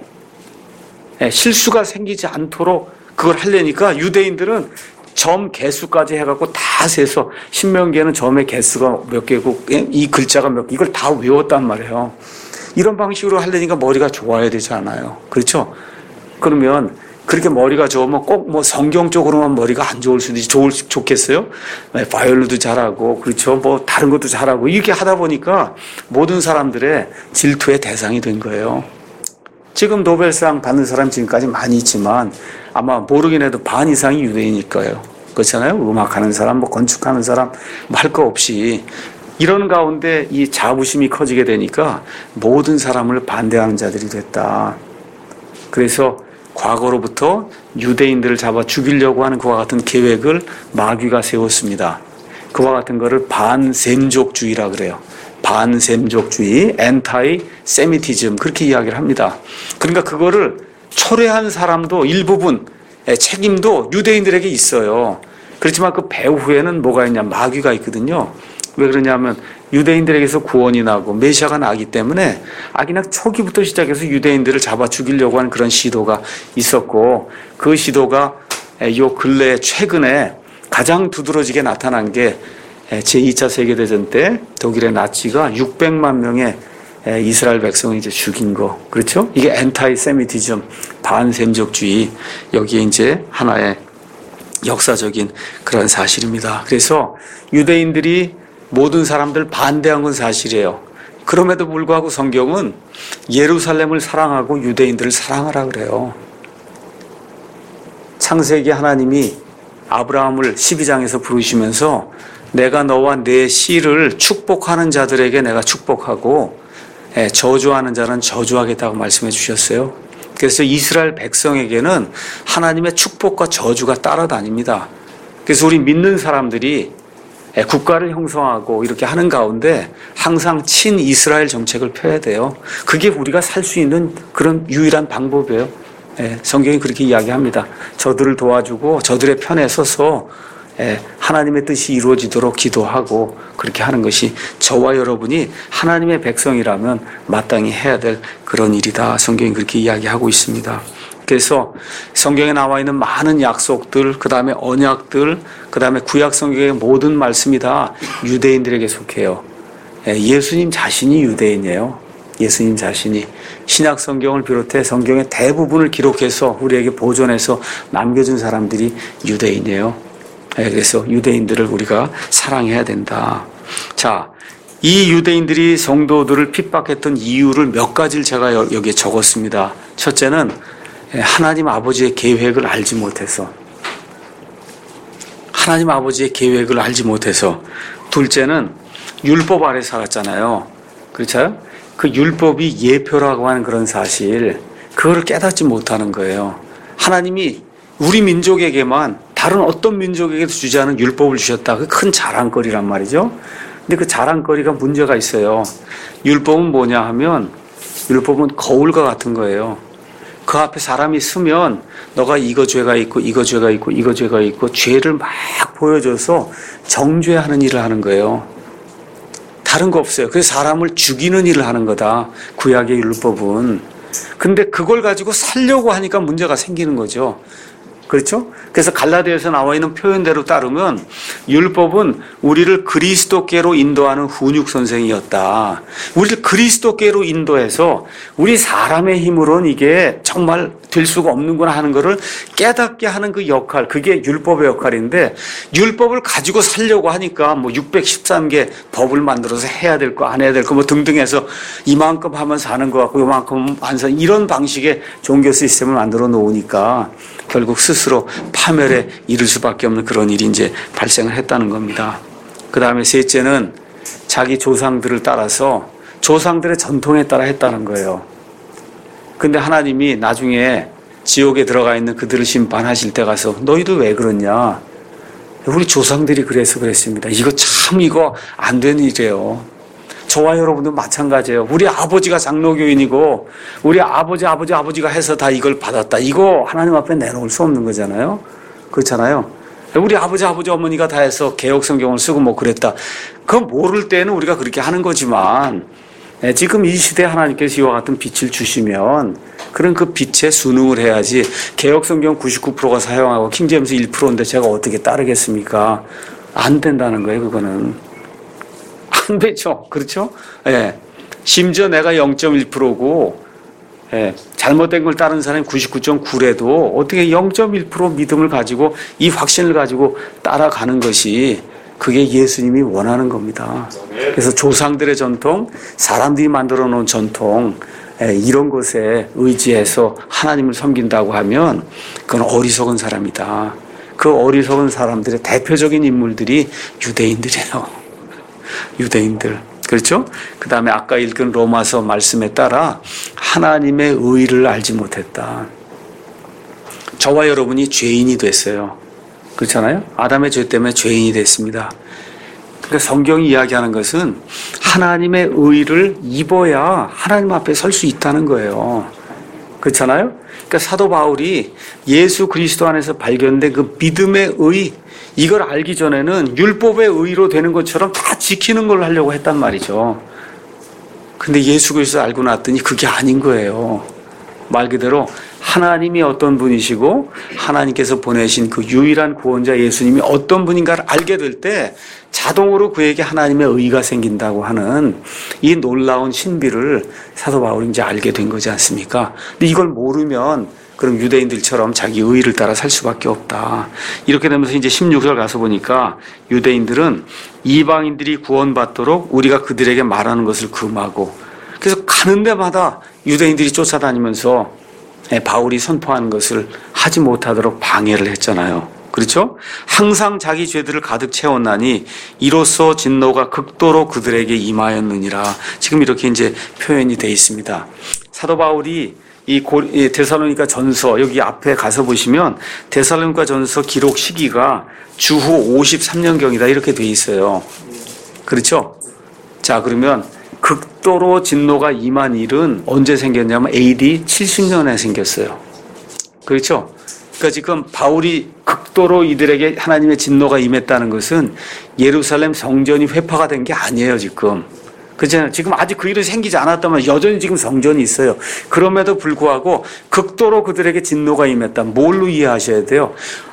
Speaker 1: 실수가 생기지 않도록 그걸 하려니까 유대인들은 점 개수까지 해갖고 다 세서 신명기에는 점의 개수가 몇 개고 이 글자가 몇 개 이걸 다 외웠단 말이에요. 이런 방식으로 하려니까 머리가 좋아야 되지 않아요. 그렇죠? 그러면 그렇게 머리가 좋으면 꼭 뭐 성경 쪽으로만 머리가 안 좋을 수도 좋겠어요? 바이올린도 잘하고, 그렇죠. 뭐 다른 것도 잘하고, 이렇게 하다 보니까 모든 사람들의 질투의 대상이 된 거예요. 지금 노벨상 받는 사람 지금까지 많이 있지만 아마 모르긴 해도 반 이상이 유대인일 거예요. 그렇잖아요. 음악하는 사람, 뭐 건축하는 사람, 뭐 할 거 없이. 이런 가운데 이 자부심이 커지게 되니까 모든 사람을 반대하는 자들이 됐다. 그래서 과거로부터 유대인들을 잡아 죽이려고 하는 그와 같은 계획을 마귀가 세웠습니다. 그와 같은 거를 반셈족주의라 그래요. 반셈족주의, 엔타이 세미티즘, 그렇게 이야기를 합니다. 그러니까 그거를 초래한 사람도 일부분 책임도 유대인들에게 있어요. 그렇지만 그 배후에는 뭐가 있냐, 마귀가 있거든요. 왜 그러냐면 유대인들에게서 구원이 나고 메시아가 나기 때문에 악인학 초기부터 시작해서 유대인들을 잡아 죽이려고 하는 그런 시도가 있었고, 그 시도가 요 근래 최근에 가장 두드러지게 나타난 게 제2차 세계대전 때 독일의 나치가 600만 명의 이스라엘 백성을 이제 죽인 거. 그렇죠? 이게 엔타이 세미티즘, 반셈족주의. 여기에 이제 하나의 역사적인 그런 사실입니다. 그래서 유대인들이 모든 사람들 반대한 건 사실이에요. 그럼에도 불구하고 성경은 예루살렘을 사랑하고 유대인들을 사랑하라 그래요. 창세기 하나님이 아브라함을 12장에서 부르시면서 내가 너와 내 씨를 축복하는 자들에게 내가 축복하고 저주하는 자는 저주하겠다고 말씀해 주셨어요. 그래서 이스라엘 백성에게는 하나님의 축복과 저주가 따라다닙니다. 그래서 우리 믿는 사람들이 국가를 형성하고 이렇게 하는 가운데 항상 친이스라엘 정책을 펴야 돼요. 그게 우리가 살 수 있는 그런 유일한 방법이에요. 성경이 그렇게 이야기합니다. 저들을 도와주고 저들의 편에 서서 하나님의 뜻이 이루어지도록 기도하고 그렇게 하는 것이 저와 여러분이 하나님의 백성이라면 마땅히 해야 될 그런 일이다. 성경이 그렇게 이야기하고 있습니다. 그래서 성경에 나와 있는 많은 약속들, 그 다음에 언약들, 그 다음에 구약 성경의 모든 말씀이 다 유대인들에게 속해요. 예수님 자신이 유대인이에요. 예수님 자신이. 신약 성경을 비롯해 성경의 대부분을 기록해서 우리에게 보존해서 남겨준 사람들이 유대인이에요. 그래서 유대인들을 우리가 사랑해야 된다. 자, 이 유대인들이 성도들을 핍박했던 이유를 몇 가지를 제가 여기에 적었습니다. 첫째는 하나님 아버지의 계획을 알지 못해서. 하나님 아버지의 계획을 알지 못해서. 둘째는 율법 아래 살았잖아요. 그렇죠? 그 율법이 예표라고 하는 그런 사실, 그거를 깨닫지 못하는 거예요. 하나님이 우리 민족에게만 다른 어떤 민족에게도 주지 않은 율법을 주셨다. 그 큰 자랑거리란 말이죠. 근데 그 자랑거리가 문제가 있어요. 율법은 뭐냐 하면 율법은 거울과 같은 거예요. 그 앞에 사람이 서면 너가 이거 죄가 있고 이거 죄가 있고 이거 죄가 있고 죄를 막 보여줘서 정죄하는 일을 하는 거예요. 다른 거 없어요. 그래서 사람을 죽이는 일을 하는 거다. 구약의 율법은. 근데 그걸 가지고 살려고 하니까 문제가 생기는 거죠. 그렇죠? 그래서 갈라디아에서 나와 있는 표현대로 따르면 율법은 우리를 그리스도께로 인도하는 훈육 선생이었다. 우리를 그리스도께로 인도해서 우리 사람의 힘으로는 이게 정말 될 수가 없는구나 하는 것을 깨닫게 하는 그 역할, 그게 율법의 역할인데, 율법을 가지고 살려고 하니까 뭐 613개 법을 만들어서 해야 될 거 안 해야 될 거 뭐 등등 해서 이만큼 하면 사는 것 같고 이만큼 안 사는, 이런 방식의 종교 시스템을 만들어 놓으니까 결국 스스로 파멸에 이를 수밖에 없는 그런 일이 이제 발생을 했다는 겁니다. 그 다음에 셋째는 자기 조상들을 따라서 조상들의 전통에 따라 했다는 거예요. 근데 하나님이 나중에 지옥에 들어가 있는 그들을 심판하실 때 가서 너희도 왜 그러냐? 우리 조상들이 그래서 그랬습니다. 이거 안 되는 일이에요. 저와 여러분도 마찬가지예요. 우리 아버지가 장로교인이고 우리 아버지가 해서 다 이걸 받았다. 이거 하나님 앞에 내놓을 수 없는 거잖아요. 그렇잖아요. 우리 아버지 어머니가 다 해서 개혁 성경을 쓰고 뭐 그랬다. 그거 모를 때는 우리가 그렇게 하는 거지만 지금 이 시대에 하나님께서 이와 같은 빛을 주시면 그런 그 빛에 순응을 해야지. 개혁 성경 99%가 사용하고 킹제임스 1%인데 제가 어떻게 따르겠습니까? 안 된다는 거예요. 그거는. 안 되죠. 그렇죠? 예. 심지어 내가 0.1%고 잘못된 걸 따르는 사람이 99.9래도 어떻게 0.1% 믿음을 가지고 이 확신을 가지고 따라가는 것이 그게 예수님이 원하는 겁니다. 그래서 조상들의 전통, 사람들이 만들어 놓은 전통, 이런 것에 의지해서 하나님을 섬긴다고 하면 그건 어리석은 사람이다. 그 어리석은 사람들의 대표적인 인물들이 유대인들이에요. 유대인들. 그렇죠? 그 다음에 아까 읽은 로마서 말씀에 따라 하나님의 의를 알지 못했다. 저와 여러분이 죄인이 됐어요. 그렇잖아요? 아담의 죄 때문에 죄인이 됐습니다. 그러니까 성경이 이야기하는 것은 하나님의 의를 입어야 하나님 앞에 설 수 있다는 거예요. 그렇잖아요? 그러니까 사도 바울이 예수 그리스도 안에서 발견된 그 믿음의 의, 이걸 알기 전에는 율법의 의로 되는 것처럼 다 지키는 걸 하려고 했단 말이죠. 근데 예수 그리스도 알고 났더니 그게 아닌 거예요. 말 그대로 하나님이 어떤 분이시고 하나님께서 보내신 그 유일한 구원자 예수님이 어떤 분인가를 알게 될 때 자동으로 그에게 하나님의 의가 생긴다고 하는 이 놀라운 신비를 사도 바울이 이제 알게 된 거지 않습니까? 근데 이걸 모르면 그럼 유대인들처럼 자기 의를 따라 살 수밖에 없다. 이렇게 되면서 이제 16절 가서 보니까 유대인들은 이방인들이 구원받도록 우리가 그들에게 말하는 것을 금하고, 그래서 가는 데마다 유대인들이 쫓아다니면서 바울이 선포하는 것을 하지 못하도록 방해를 했잖아요. 그렇죠? 항상 자기 죄들을 가득 채웠나니 이로써 진노가 극도로 그들에게 임하였느니라. 지금 이렇게 이제 표현이 되어 있습니다. 사도 바울이 이 데살로니가 전서, 여기 앞에 가서 보시면 데살로니가 전서 기록 시기가 주후 53년경이다 이렇게 되어 있어요. 그렇죠? 자, 그러면 극도로 진노가 임한 일은 언제 생겼냐면 AD 70년에 생겼어요. 그렇죠? 그러니까 지금 바울이 극도로 이들에게 하나님의 진노가 임했다는 것은 예루살렘 성전이 회파가 된 게 아니에요, 지금. 그렇잖아요. 지금 아직 그 일이 생기지 않았다면 여전히 지금 성전이 있어요. 그럼에도 불구하고 극도로 그들에게 진노가 임했다. 뭘로 이해하셔야 돼요?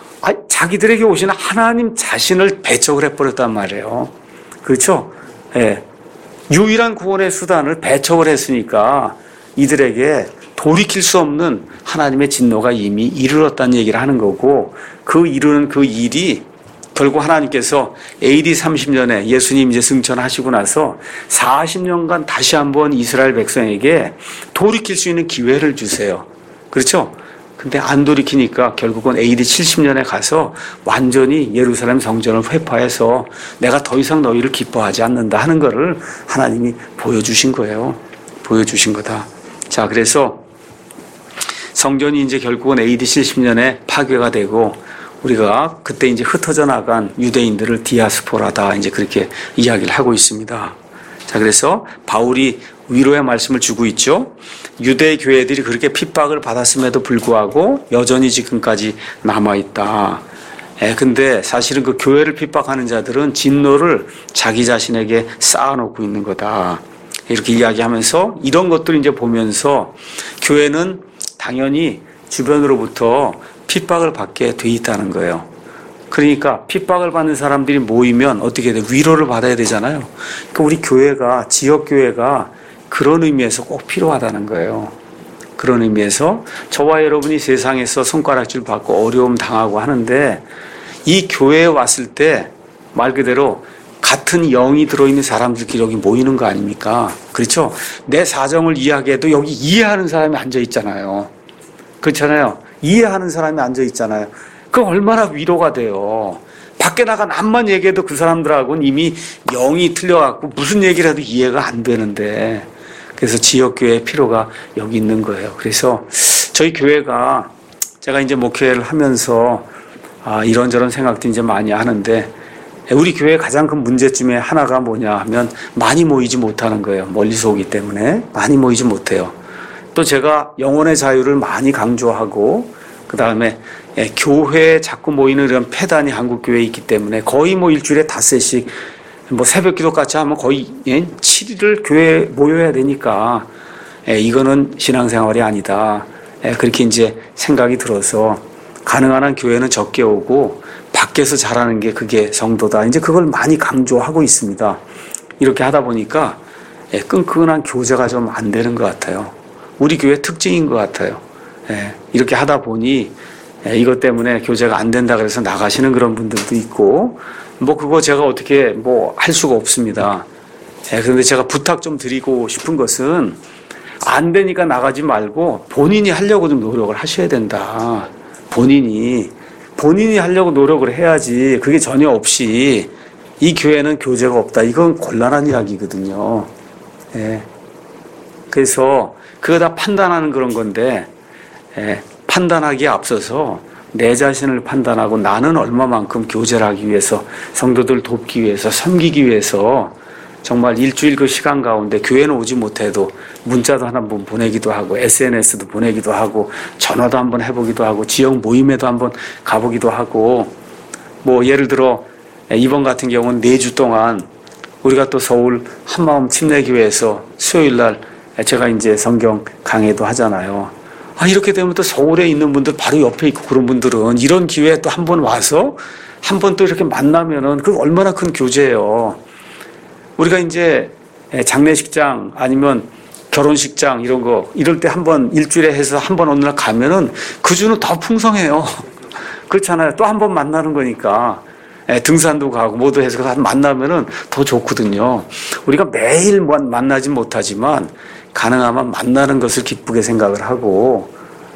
Speaker 1: 자기들에게 오시는 하나님 자신을 배척을 해버렸단 말이에요. 그렇죠? 예. 유일한 구원의 수단을 배척을 했으니까 이들에게 돌이킬 수 없는 하나님의 진노가 이미 이르렀다는 얘기를 하는 거고, 그 이루는 그 일이 결국 하나님께서 AD 30년에 예수님 이제 승천하시고 나서 40년간 다시 한번 이스라엘 백성에게 돌이킬 수 있는 기회를 주세요. 그렇죠? 근데 안 돌이키니까 결국은 AD 70년에 가서 완전히 예루살렘 성전을 회파해서 내가 더 이상 너희를 기뻐하지 않는다 하는 거를 하나님이 보여주신 거예요. 보여주신 거다. 자, 그래서 성전이 이제 결국은 AD 70년에 파괴가 되고 우리가 그때 이제 흩어져 나간 유대인들을 디아스포라다 이제 그렇게 이야기를 하고 있습니다. 자, 그래서 바울이 위로의 말씀을 주고 있죠. 유대 교회들이 그렇게 핍박을 받았음에도 불구하고 여전히 지금까지 남아있다. 근데 사실은 그 교회를 핍박하는 자들은 진노를 자기 자신에게 쌓아놓고 있는 거다. 이렇게 이야기하면서 이런 것들을 이제 보면서 교회는 당연히 주변으로부터 핍박을 받게 돼 있다는 거예요. 그러니까 핍박을 받는 사람들이 모이면 어떻게 돼? 위로를 받아야 되잖아요. 그러니까 우리 교회가, 지역교회가 그런 의미에서 꼭 필요하다는 거예요. 그런 의미에서 저와 여러분이 세상에서 손가락질 받고 어려움 당하고 하는데 이 교회에 왔을 때 말 그대로 같은 영이 들어있는 사람들끼리 여기 모이는 거 아닙니까? 그렇죠? 내 사정을 이야기해도 여기 이해하는 사람이 앉아 있잖아요. 그렇잖아요. 이해하는 사람이 앉아 있잖아요. 그 얼마나 위로가 돼요. 밖에 나가 남만 얘기해도 그 사람들하고는 이미 영이 틀려갖고 무슨 얘기를 해도 이해가 안 되는데, 그래서 지역교회의 필요가 여기 있는 거예요. 그래서 저희 교회가 제가 이제 목회를 하면서 이런저런 생각도 이제 많이 하는데, 우리 교회의 가장 큰 문제 중에 하나가 뭐냐 하면 많이 모이지 못하는 거예요. 멀리서 오기 때문에 많이 모이지 못해요. 또 제가 영혼의 자유를 많이 강조하고, 그 다음에 교회에 자꾸 모이는 이런 폐단이 한국교회에 있기 때문에 거의 뭐 일주일에 닷새씩 뭐 새벽 기도 같이 하면 거의 7일을 교회에 모여야 되니까 이거는 신앙생활이 아니다. 그렇게 이제 생각이 들어서 가능한 한 교회는 적게 오고 밖에서 잘하는 게 그게 성도다. 이제 그걸 많이 강조하고 있습니다. 이렇게 하다 보니까 끈끈한 교제가 좀 안 되는 것 같아요. 우리 교회 특징인 것 같아요. 이렇게 하다 보니 이것 때문에 교제가 안 된다 그래서 나가시는 그런 분들도 있고, 뭐 그거 제가 어떻게 뭐 할 수가 없습니다. 그런데 제가 부탁 좀 드리고 싶은 것은 안 되니까 나가지 말고 본인이 하려고 좀 노력을 하셔야 된다. 본인이 하려고 노력을 해야지. 그게 전혀 없이 이 교회는 교제가 없다. 이건 곤란한 이야기거든요. 그래서 그거 다 판단하는 그런 건데, 판단하기에 앞서서 내 자신을 판단하고 나는 얼마만큼 교제를 하기 위해서, 성도들 돕기 위해서, 섬기기 위해서 정말 일주일 그 시간 가운데 교회는 오지 못해도 문자도 한번 보내기도 하고, SNS도 보내기도 하고, 전화도 한번 해보기도 하고, 지역 모임에도 한번 가보기도 하고, 뭐 예를 들어 이번 같은 경우는 4주 동안 우리가 또 서울 한마음 침례교회에서 수요일 날 제가 이제 성경 강해도 하잖아요. 이렇게 되면 또 서울에 있는 분들 바로 옆에 있고 그런 분들은 이런 기회에 또 한 번 와서 한 번 또 이렇게 만나면은 그 얼마나 큰 교제예요. 우리가 이제 장례식장 아니면 결혼식장 이런 거 이럴 때 한 번 일주일에 해서 한 번 어느 날 가면은 그 주는 더 풍성해요. 그렇잖아요. 또 한 번 만나는 거니까. 등산도 가고 모두 해서 만나면은 더 좋거든요. 우리가 매일 만나진 못하지만 가능하면 만나는 것을 기쁘게 생각을 하고,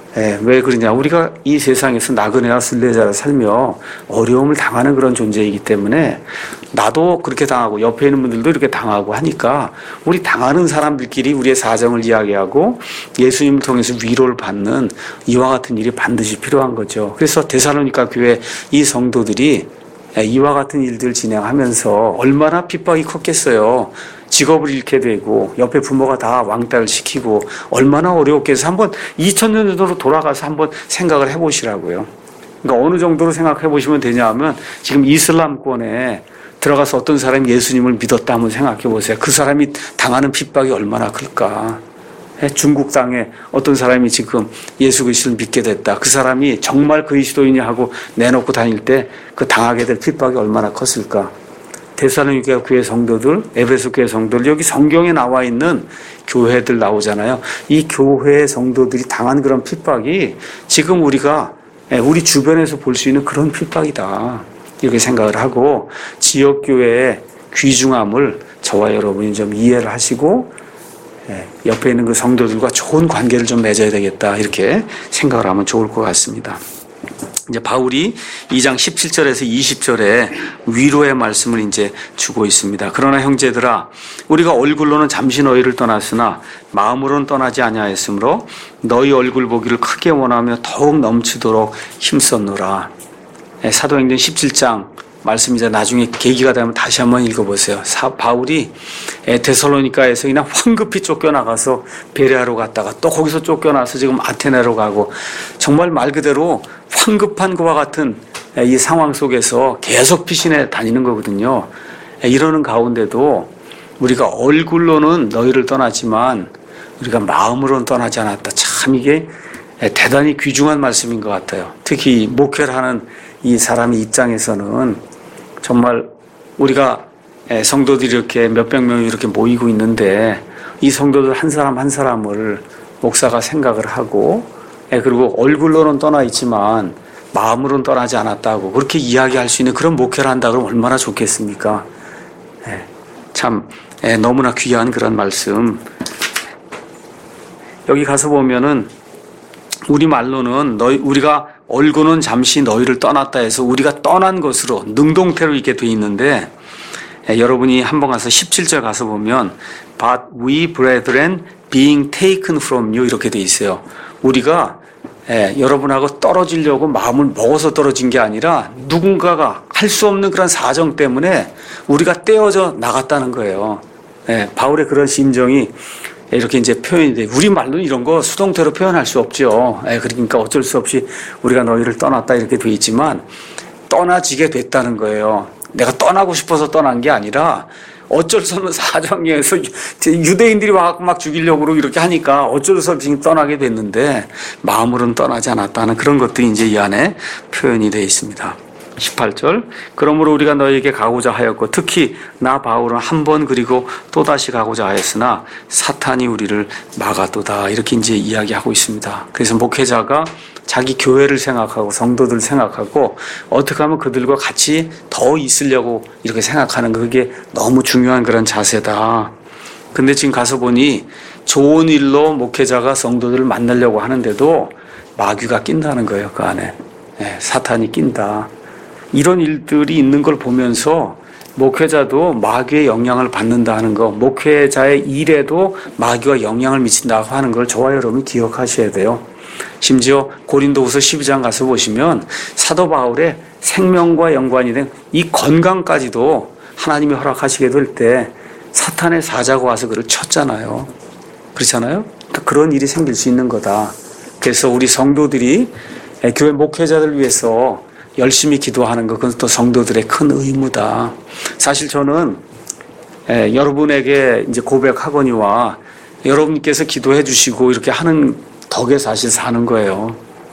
Speaker 1: 왜 그러냐. 우리가 이 세상에서 나그네와 순례자로 살며 어려움을 당하는 그런 존재이기 때문에 나도 그렇게 당하고 옆에 있는 분들도 이렇게 당하고 하니까 우리 당하는 사람들끼리 우리의 사정을 이야기하고 예수님을 통해서 위로를 받는 이와 같은 일이 반드시 필요한 거죠. 그래서 데살로니가 교회 이 성도들이 이와 같은 일들 진행하면서 얼마나 핍박이 컸겠어요. 직업을 잃게 되고 옆에 부모가 다 왕따를 시키고 얼마나 어려웠겠어요. 한번 2000년 전으로 돌아가서 한번 생각을 해보시라고요. 그러니까 어느 정도로 생각해 보시면 되냐 하면 지금 이슬람권에 들어가서 어떤 사람이 예수님을 믿었다 한번 생각해 보세요. 그 사람이 당하는 핍박이 얼마나 클까. 중국 땅에 어떤 사람이 지금 예수 그리스도를 믿게 됐다. 그 사람이 정말 그리스도이냐 하고 내놓고 다닐 때 그 당하게 될 핍박이 얼마나 컸을까. 데살로니가 교회 성도들, 에베소 교회 성도들, 여기 성경에 나와 있는 교회들 나오잖아요. 이 교회 성도들이 당한 그런 핍박이 지금 우리가 우리 주변에서 볼 수 있는 그런 핍박이다. 이렇게 생각을 하고 지역교회의 귀중함을 저와 여러분이 좀 이해를 하시고 옆에 있는 그 성도들과 좋은 관계를 좀 맺어야 되겠다. 이렇게 생각을 하면 좋을 것 같습니다. 이제 바울이 2장 17절에서 20절에 위로의 말씀을 이제 주고 있습니다. 그러나 형제들아, 우리가 얼굴로는 잠시 너희를 떠났으나 마음으로는 떠나지 아니하였으므로 너희 얼굴 보기를 크게 원하며 더욱 넘치도록 힘썼노라. 사도행전 17장 말씀 이제 나중에 계기가 되면 다시 한번 읽어보세요. 바울이 데살로니가에서 그냥 황급히 쫓겨나가서 베레아로 갔다가 또 거기서 쫓겨나서 지금 아테네로 가고 정말 말 그대로 황급한 것과 같은 이 상황 속에서 계속 피신해 다니는 거거든요. 이러는 가운데도 우리가 얼굴로는 너희를 떠나지만 우리가 마음으로는 떠나지 않았다. 참 이게 대단히 귀중한 말씀인 것 같아요. 특히 목회를 하는 이 사람의 입장에서는 정말 우리가 성도들이 이렇게 몇백 명이 이렇게 모이고 있는데 이 성도들 한 사람 한 사람을 목사가 생각을 하고 그리고 얼굴로는 떠나 있지만 마음으로는 떠나지 않았다고 그렇게 이야기할 수 있는 그런 목회를 한다 그러면 얼마나 좋겠습니까? 참 너무나 귀한 그런 말씀. 여기 가서 보면은 우리 말로는 우리가 얼굴은 잠시 너희를 떠났다 해서 우리가 떠난 것으로 능동태로 이렇게 돼 있는데 여러분이 한번 가서 17절 가서 보면 But we brethren being taken from you 이렇게 돼 있어요. 우리가 여러분하고 떨어지려고 마음을 먹어서 떨어진 게 아니라 누군가가 할 수 없는 그런 사정 때문에 우리가 떼어져 나갔다는 거예요. 바울의 그런 심정이 이렇게 이제 표현이 돼. 우리 말로는 이런 거 수동태로 표현할 수 없죠. 그러니까 어쩔 수 없이 우리가 너희를 떠났다 이렇게 돼 있지만 떠나지게 됐다는 거예요. 내가 떠나고 싶어서 떠난 게 아니라 어쩔 수 없는 사정에서 유대인들이 와서 막 죽이려고 이렇게 하니까 어쩔 수 없이 떠나게 됐는데 마음으로는 떠나지 않았다는 그런 것들이 이제 이 안에 표현이 되어 있습니다. 18절. 그러므로 우리가 너에게 가고자 하였고 특히 나 바울은 한 번 그리고 또다시 가고자 하였으나 사탄이 우리를 막아도다. 이렇게 이제 이야기하고 있습니다. 그래서 목회자가 자기 교회를 생각하고 성도들 생각하고 어떻게 하면 그들과 같이 더 있으려고 이렇게 생각하는 거, 그게 너무 중요한 그런 자세다. 근데 지금 가서 보니 좋은 일로 목회자가 성도들을 만나려고 하는데도 마귀가 낀다는 거예요. 그 안에. 사탄이 낀다. 이런 일들이 있는 걸 보면서 목회자도 마귀의 영향을 받는다 하는 거, 목회자의 일에도 마귀가 영향을 미친다고 하는 걸 저와 여러분이 기억하셔야 돼요. 심지어 고린도후서 12장 가서 보시면 사도 바울의 생명과 연관이 된 이 건강까지도 하나님이 허락하시게 될 때 사탄의 사자가 와서 그를 쳤잖아요. 그렇잖아요? 그러니까 그런 일이 생길 수 있는 거다. 그래서 우리 성도들이 교회 목회자들 위해서 열심히 기도하는 것, 그건 또 성도들의 큰 의무다. 사실 저는 여러분에게 이제 고백하거니와 여러분께서 기도해 주시고 이렇게 하는 덕에 사실 사는 거예요.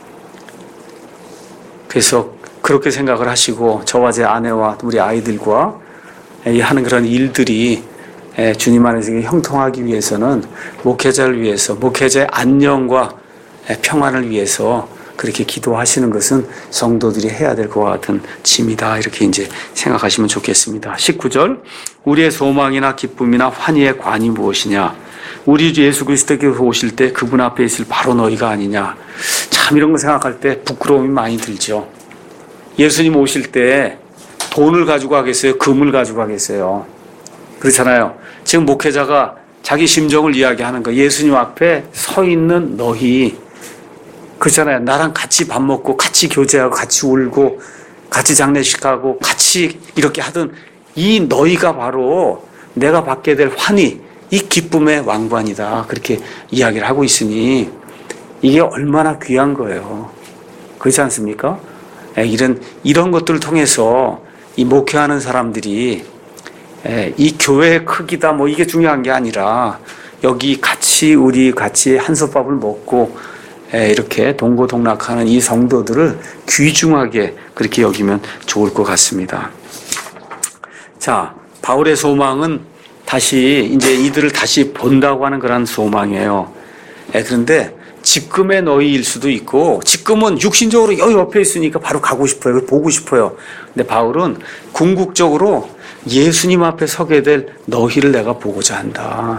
Speaker 1: 그래서 그렇게 생각을 하시고 저와 제 아내와 우리 아이들과 하는 그런 일들이 주님 안에서 형통하기 위해서는 목회자를 위해서, 목회자의 안녕과 평안을 위해서 그렇게 기도하시는 것은 성도들이 해야 될 것 같은 짐이다. 이렇게 이제 생각하시면 좋겠습니다. 19절. 우리의 소망이나 기쁨이나 환희의 관이 무엇이냐? 우리 주 예수 그리스도께서 오실 때 그분 앞에 있을 바로 너희가 아니냐? 참 이런 거 생각할 때 부끄러움이 많이 들죠. 예수님 오실 때 돈을 가지고 가겠어요? 금을 가지고 가겠어요? 그렇잖아요. 지금 목회자가 자기 심정을 이야기하는 거, 예수님 앞에 서 있는 너희, 그렇잖아요. 나랑 같이 밥 먹고 같이 교제하고 같이 울고 같이 장례식하고 같이 이렇게 하던 이 너희가 바로 내가 받게 될 환희, 이 기쁨의 왕관이다. 그렇게 이야기를 하고 있으니 이게 얼마나 귀한 거예요. 그렇지 않습니까? 이런 것들을 통해서 이 목회하는 사람들이 이 교회의 크기다 뭐 이게 중요한 게 아니라 여기 우리 같이 한솥밥을 먹고 이렇게 동고동락하는 이 성도들을 귀중하게 그렇게 여기면 좋을 것 같습니다. 자, 바울의 소망은 다시 이제 이들을 다시 본다고 하는 그런 소망이에요. 그런데 지금의 너희일 수도 있고, 지금은 육신적으로 여기 옆에 있으니까 바로 가고 싶어요. 보고 싶어요. 근데 바울은 궁극적으로 예수님 앞에 서게 될 너희를 내가 보고자 한다.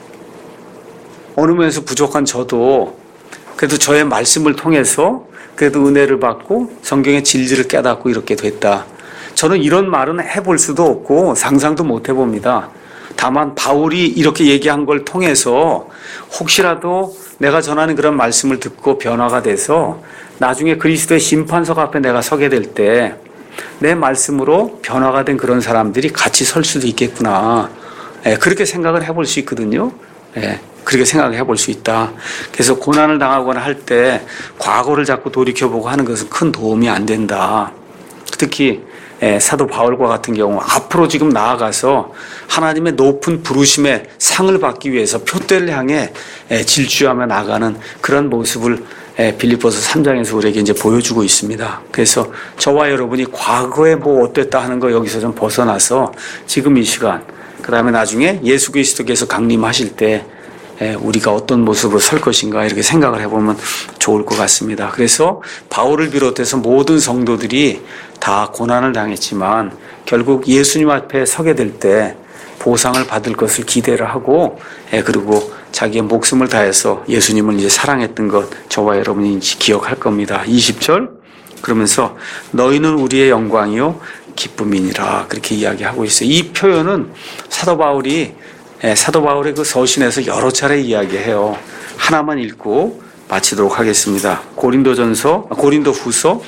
Speaker 1: 어느 면에서 부족한 저도 그래도 저의 말씀을 통해서 그래도 은혜를 받고 성경의 진리를 깨닫고 이렇게 됐다. 저는 이런 말은 해볼 수도 없고 상상도 못 해봅니다. 다만 바울이 이렇게 얘기한 걸 통해서 혹시라도 내가 전하는 그런 말씀을 듣고 변화가 돼서 나중에 그리스도의 심판석 앞에 내가 서게 될 때 내 말씀으로 변화가 된 그런 사람들이 같이 설 수도 있겠구나. 그렇게 생각을 해볼 수 있거든요. 그렇게 생각을 해볼 수 있다. 그래서 고난을 당하거나 할 때 과거를 자꾸 돌이켜보고 하는 것은 큰 도움이 안 된다. 특히 사도 바울과 같은 경우 앞으로 지금 나아가서 하나님의 높은 부르심의 상을 받기 위해서 표대를 향해 질주하며 나가는 그런 모습을 빌립보서 3장에서 우리에게 이제 보여주고 있습니다. 그래서 저와 여러분이 과거에 뭐 어땠다 하는 거 여기서 좀 벗어나서 지금 이 시간, 그 다음에 나중에 예수 그리스도께서 강림하실 때 우리가 어떤 모습으로 설 것인가 이렇게 생각을 해보면 좋을 것 같습니다. 그래서 바울을 비롯해서 모든 성도들이 다 고난을 당했지만 결국 예수님 앞에 서게 될 때 보상을 받을 것을 기대를 하고 그리고 자기의 목숨을 다해서 예수님을 이제 사랑했던 것 저와 여러분이 기억할 겁니다. 20절 그러면서 너희는 우리의 영광이요 기쁨이니라 그렇게 이야기하고 있어요. 이 표현은 사도 바울의 그 서신에서 여러 차례 이야기해요. 하나만 읽고 마치도록 하겠습니다. 고린도후서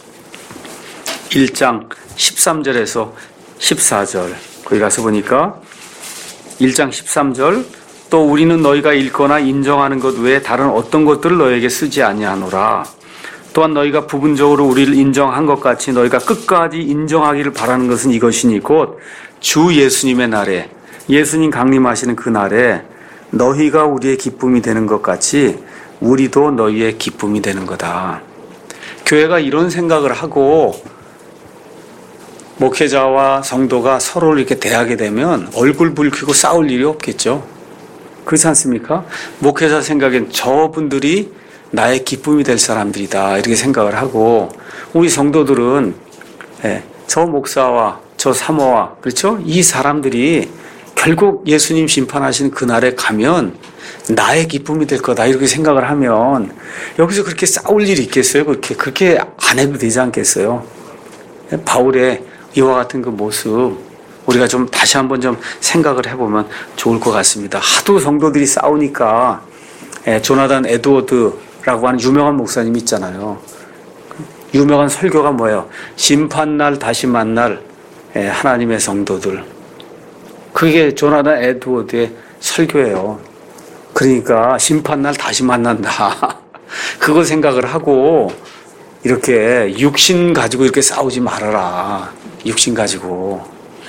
Speaker 1: 1장 13절에서 14절 거기 가서 보니까 1장 13절 또 우리는 너희가 읽거나 인정하는 것 외에 다른 어떤 것들을 너희에게 쓰지 아니하노라. 또한 너희가 부분적으로 우리를 인정한 것 같이 너희가 끝까지 인정하기를 바라는 것은 이것이니 곧 주 예수님의 날에 예수님 강림하시는 그 날에 너희가 우리의 기쁨이 되는 것 같이 우리도 너희의 기쁨이 되는 거다. 교회가 이런 생각을 하고 목회자와 성도가 서로를 이렇게 대하게 되면 얼굴 붉히고 싸울 일이 없겠죠. 그렇지 않습니까? 목회자 생각엔 저분들이 나의 기쁨이 될 사람들이다 이렇게 생각을 하고, 우리 성도들은 저 목사와 저 사모와, 그렇죠? 이 사람들이 결국 예수님 심판하시는 그날에 가면 나의 기쁨이 될 거다 이렇게 생각을 하면 여기서 그렇게 싸울 일이 있겠어요? 그렇게 안 해도 되지 않겠어요? 바울의 이와 같은 그 모습 우리가 좀 다시 한번 좀 생각을 해보면 좋을 것 같습니다. 하도 성도들이 싸우니까 조나단 에드워드라고 하는 유명한 목사님 있잖아요. 유명한 설교가 뭐예요? 심판날 다시 만날 하나님의 성도들. 그게 조나단 에드워드의 설교예요. 그러니까 심판날 다시 만난다. 그거 생각을 하고 이렇게 육신 가지고 이렇게 싸우지 말아라. 육신 가지고.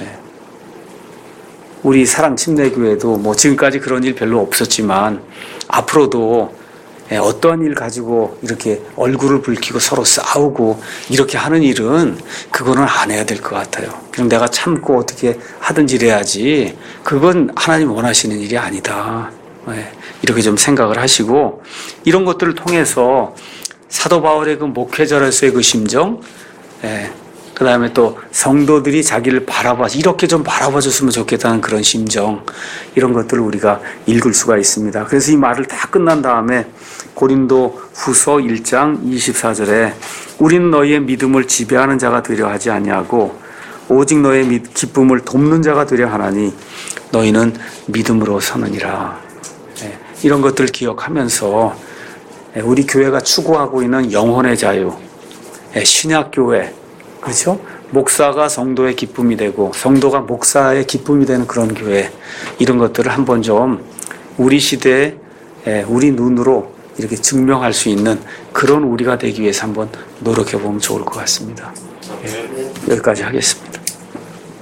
Speaker 1: 우리 사랑침례교회도 뭐 지금까지 그런 일 별로 없었지만 앞으로도 어떠한 일 가지고 이렇게 얼굴을 붉히고 서로 싸우고 이렇게 하는 일은 그거는 안 해야 될 것 같아요. 그냥 내가 참고 어떻게 하든지 해야지 그건 하나님 원하시는 일이 아니다. 이렇게 좀 생각을 하시고, 이런 것들을 통해서 사도 바울의 그 목회자로서의 그 심정, 그 다음에 또 성도들이 자기를 이렇게 좀 바라봐줬으면 좋겠다는 그런 심정, 이런 것들을 우리가 읽을 수가 있습니다. 그래서 이 말을 다 끝난 다음에 고린도 후서 1장 24절에 우리는 너희의 믿음을 지배하는 자가 되려 하지 아니하고 오직 너의 기쁨을 돕는 자가 되려 하나니 너희는 믿음으로 서느니라. 이런 것들을 기억하면서 우리 교회가 추구하고 있는 영혼의 자유, 신약교회, 그렇죠? 목사가 성도의 기쁨이 되고 성도가 목사의 기쁨이 되는 그런 교회, 이런 것들을 한번 좀 우리 시대에 우리 눈으로 이렇게 증명할 수 있는 그런 우리가 되기 위해서 한번 노력해 보면 좋을 것 같습니다. 여기까지 하겠습니다.